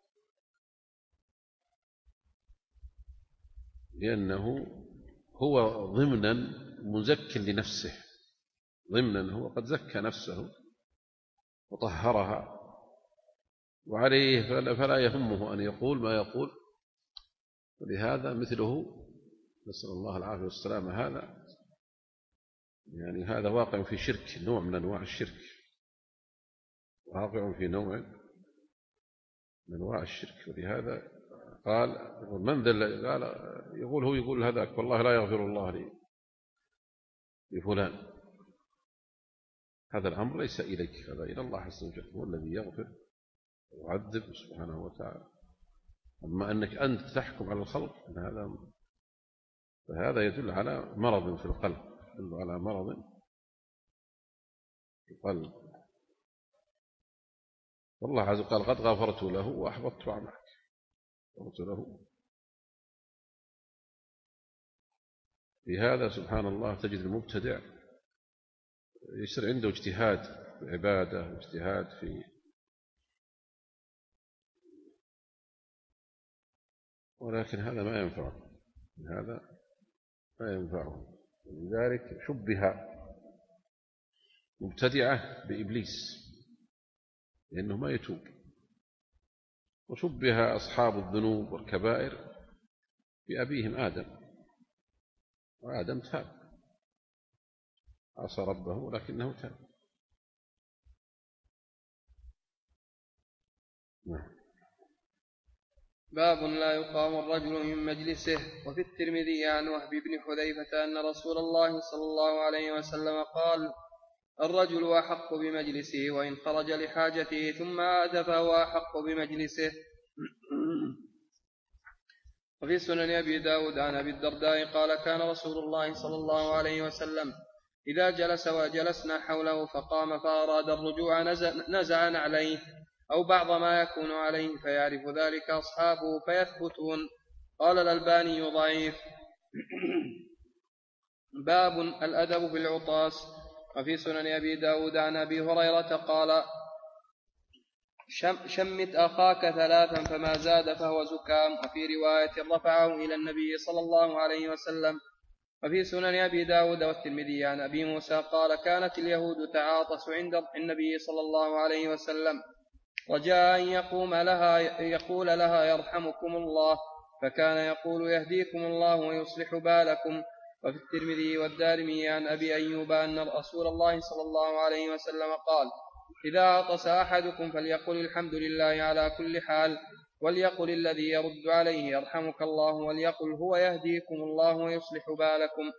لأنه هو ضمنا مزك لنفسه، ضمنا هو قد زكى نفسه وطهرها، وعليه فلا يهمه أن يقول ما يقول. ولهذا مثله نسأل الله العافية والسلامة هذا يعني هذا واقع في شرك، نوع من أنواع الشرك، واقع في نوع من أنواع الشرك. ولهذا قال من ذا قال يقول هذاك والله لا يغفر الله لي لفلان. هذا الأمر ليس إليك، هذا إلى الله عز وجل، هو الذي يغفر ويعذب سبحانه وتعالى. أما أنك أنت تحكم على الخلق فهذا يدل على مرض في القلب، يدل على مرض في القلب. والله عز وجل قال قد غفرت له وأحبطت عملك، غفرت له. في هذا سبحان الله تجد المبتدع يصير عنده اجتهاد في العبادة واجتهاد في، ولكن هذا ما ينفعه، هذا ما ينفعه. لذلك شبه مبتدعة بإبليس لأنه ما يتوب، وشبه أصحاب الذنوب والكبائر بأبيهم آدم، وآدم تاب عصى ربه لكنه تاب. باب لا يقام الرجل من مجلسه. وفي الترمذي عن وهب بن حذيفة أن رسول الله صلى الله عليه وسلم قال: الرجل أحق بمجلسه وإن خرج لحاجته ثم عاد فهو أحق بمجلسه. وفي سنن أبي داود عن أبي الدرداء قال: كان رسول الله صلى الله عليه وسلم إذا جلس وجلسنا حوله فقام فأراد الرجوع نزع نعليه أو بعض ما يكون عليه فيعرف ذلك أصحابه فيثبتون. قال الألباني ضعيف. باب الأدب في العطاس. وفي سنن أبي داود عن أبي هريرة قال: شمت أخاك ثلاثا فما زاد فهو زكام. وفي رواية رفعه إلى النبي صلى الله عليه وسلم. وفي سنن أبي داود والترمذي عن أبي موسى قال: كانت اليهود تعاطس عند النبي صلى الله عليه وسلم رجاء أن يقول لها يرحمكم الله، فكان يقول يهديكم الله ويصلح بالكم. وفي الترمذي والدارمي عن أبي أيوب أن رسول الله صلى الله عليه وسلم قال: إذا عطس أحدكم فليقل الحمد لله على كل حال، وليقل الذي يرد عليه يرحمك الله، وليقل هو يهديكم الله ويصلح بالكم.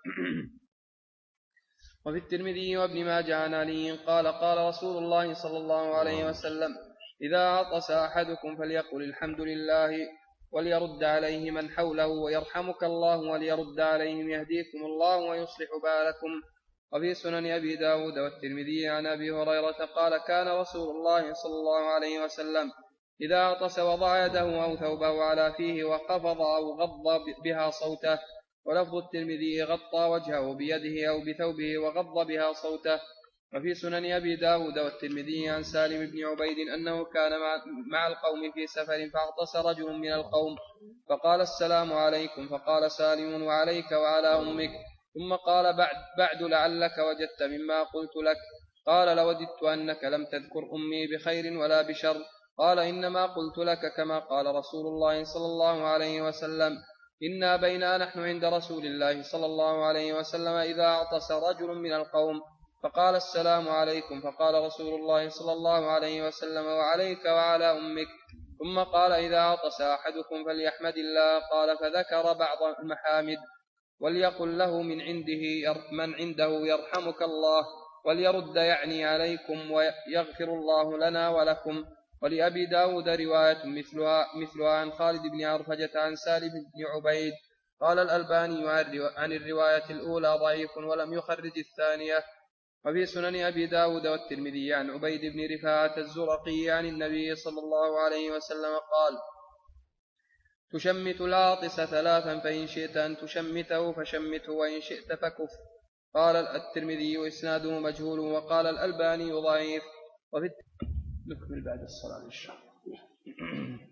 وفي الترمذي وابن ماجه عن علي قال: قال رسول الله صلى الله عليه وسلم: إذا عطس أحدكم فليقل الحمد لله، وليرد عليه من حوله ويرحمك الله، وليرد عليهم يهديكم الله ويصلح بالكم. وفي سنن أبي داود والترمذي عن أبي هريرة قال: كان رسول الله صلى الله عليه وسلم إذا عطس وضع يده أو ثوبه على فيه وقفض أو غض بها صوته. ولفظ الترمذي: غطى وجهه بيده أو بثوبه وغض بها صوته. وفي سنن أبي داود والترمذي عن سالم بن عبيد أنه كان مع القوم في سفر فاعطس رجل من القوم فقال: السلام عليكم. فقال سالم: وعليك وعلى أمك. ثم قال: بعد لعلك وجدت مما قلت لك. قال: لوددت أنك لم تذكر أمي بخير ولا بشر. قال: إنما قلت لك كما قال رسول الله صلى الله عليه وسلم: إنا بينا نحن عند رسول الله صلى الله عليه وسلم إذا أعطس رجل من القوم فقال: السلام عليكم. فقال رسول الله صلى الله عليه وسلم: وعليك وعلى أمك. ثم قال: إذا عطس أحدكم فليحمد الله. قال: فذكر بعض المحامد. وليقل له من عنده يرحمك الله، وليرد يعني عليكم ويغفر الله لنا ولكم. ولأبي داود رواية مثلها عن خالد بن عرفجة عن سالم بن عبيد. قال الألباني عن الرواية الأولى ضعيف ولم يخرج الثانية. وفي سنن أبي داود والترمذي عن عبيد بن رفاعة الزرقي عن النبي صلى الله عليه وسلم قال: تشمت العاطس 3 فإن شئت أن تشمته فشمته وإن شئت فكف. قال الترمذي إسناده مجهول، وقال الألباني ضعيف. نكمل بعد الصلاة إن شاء الله.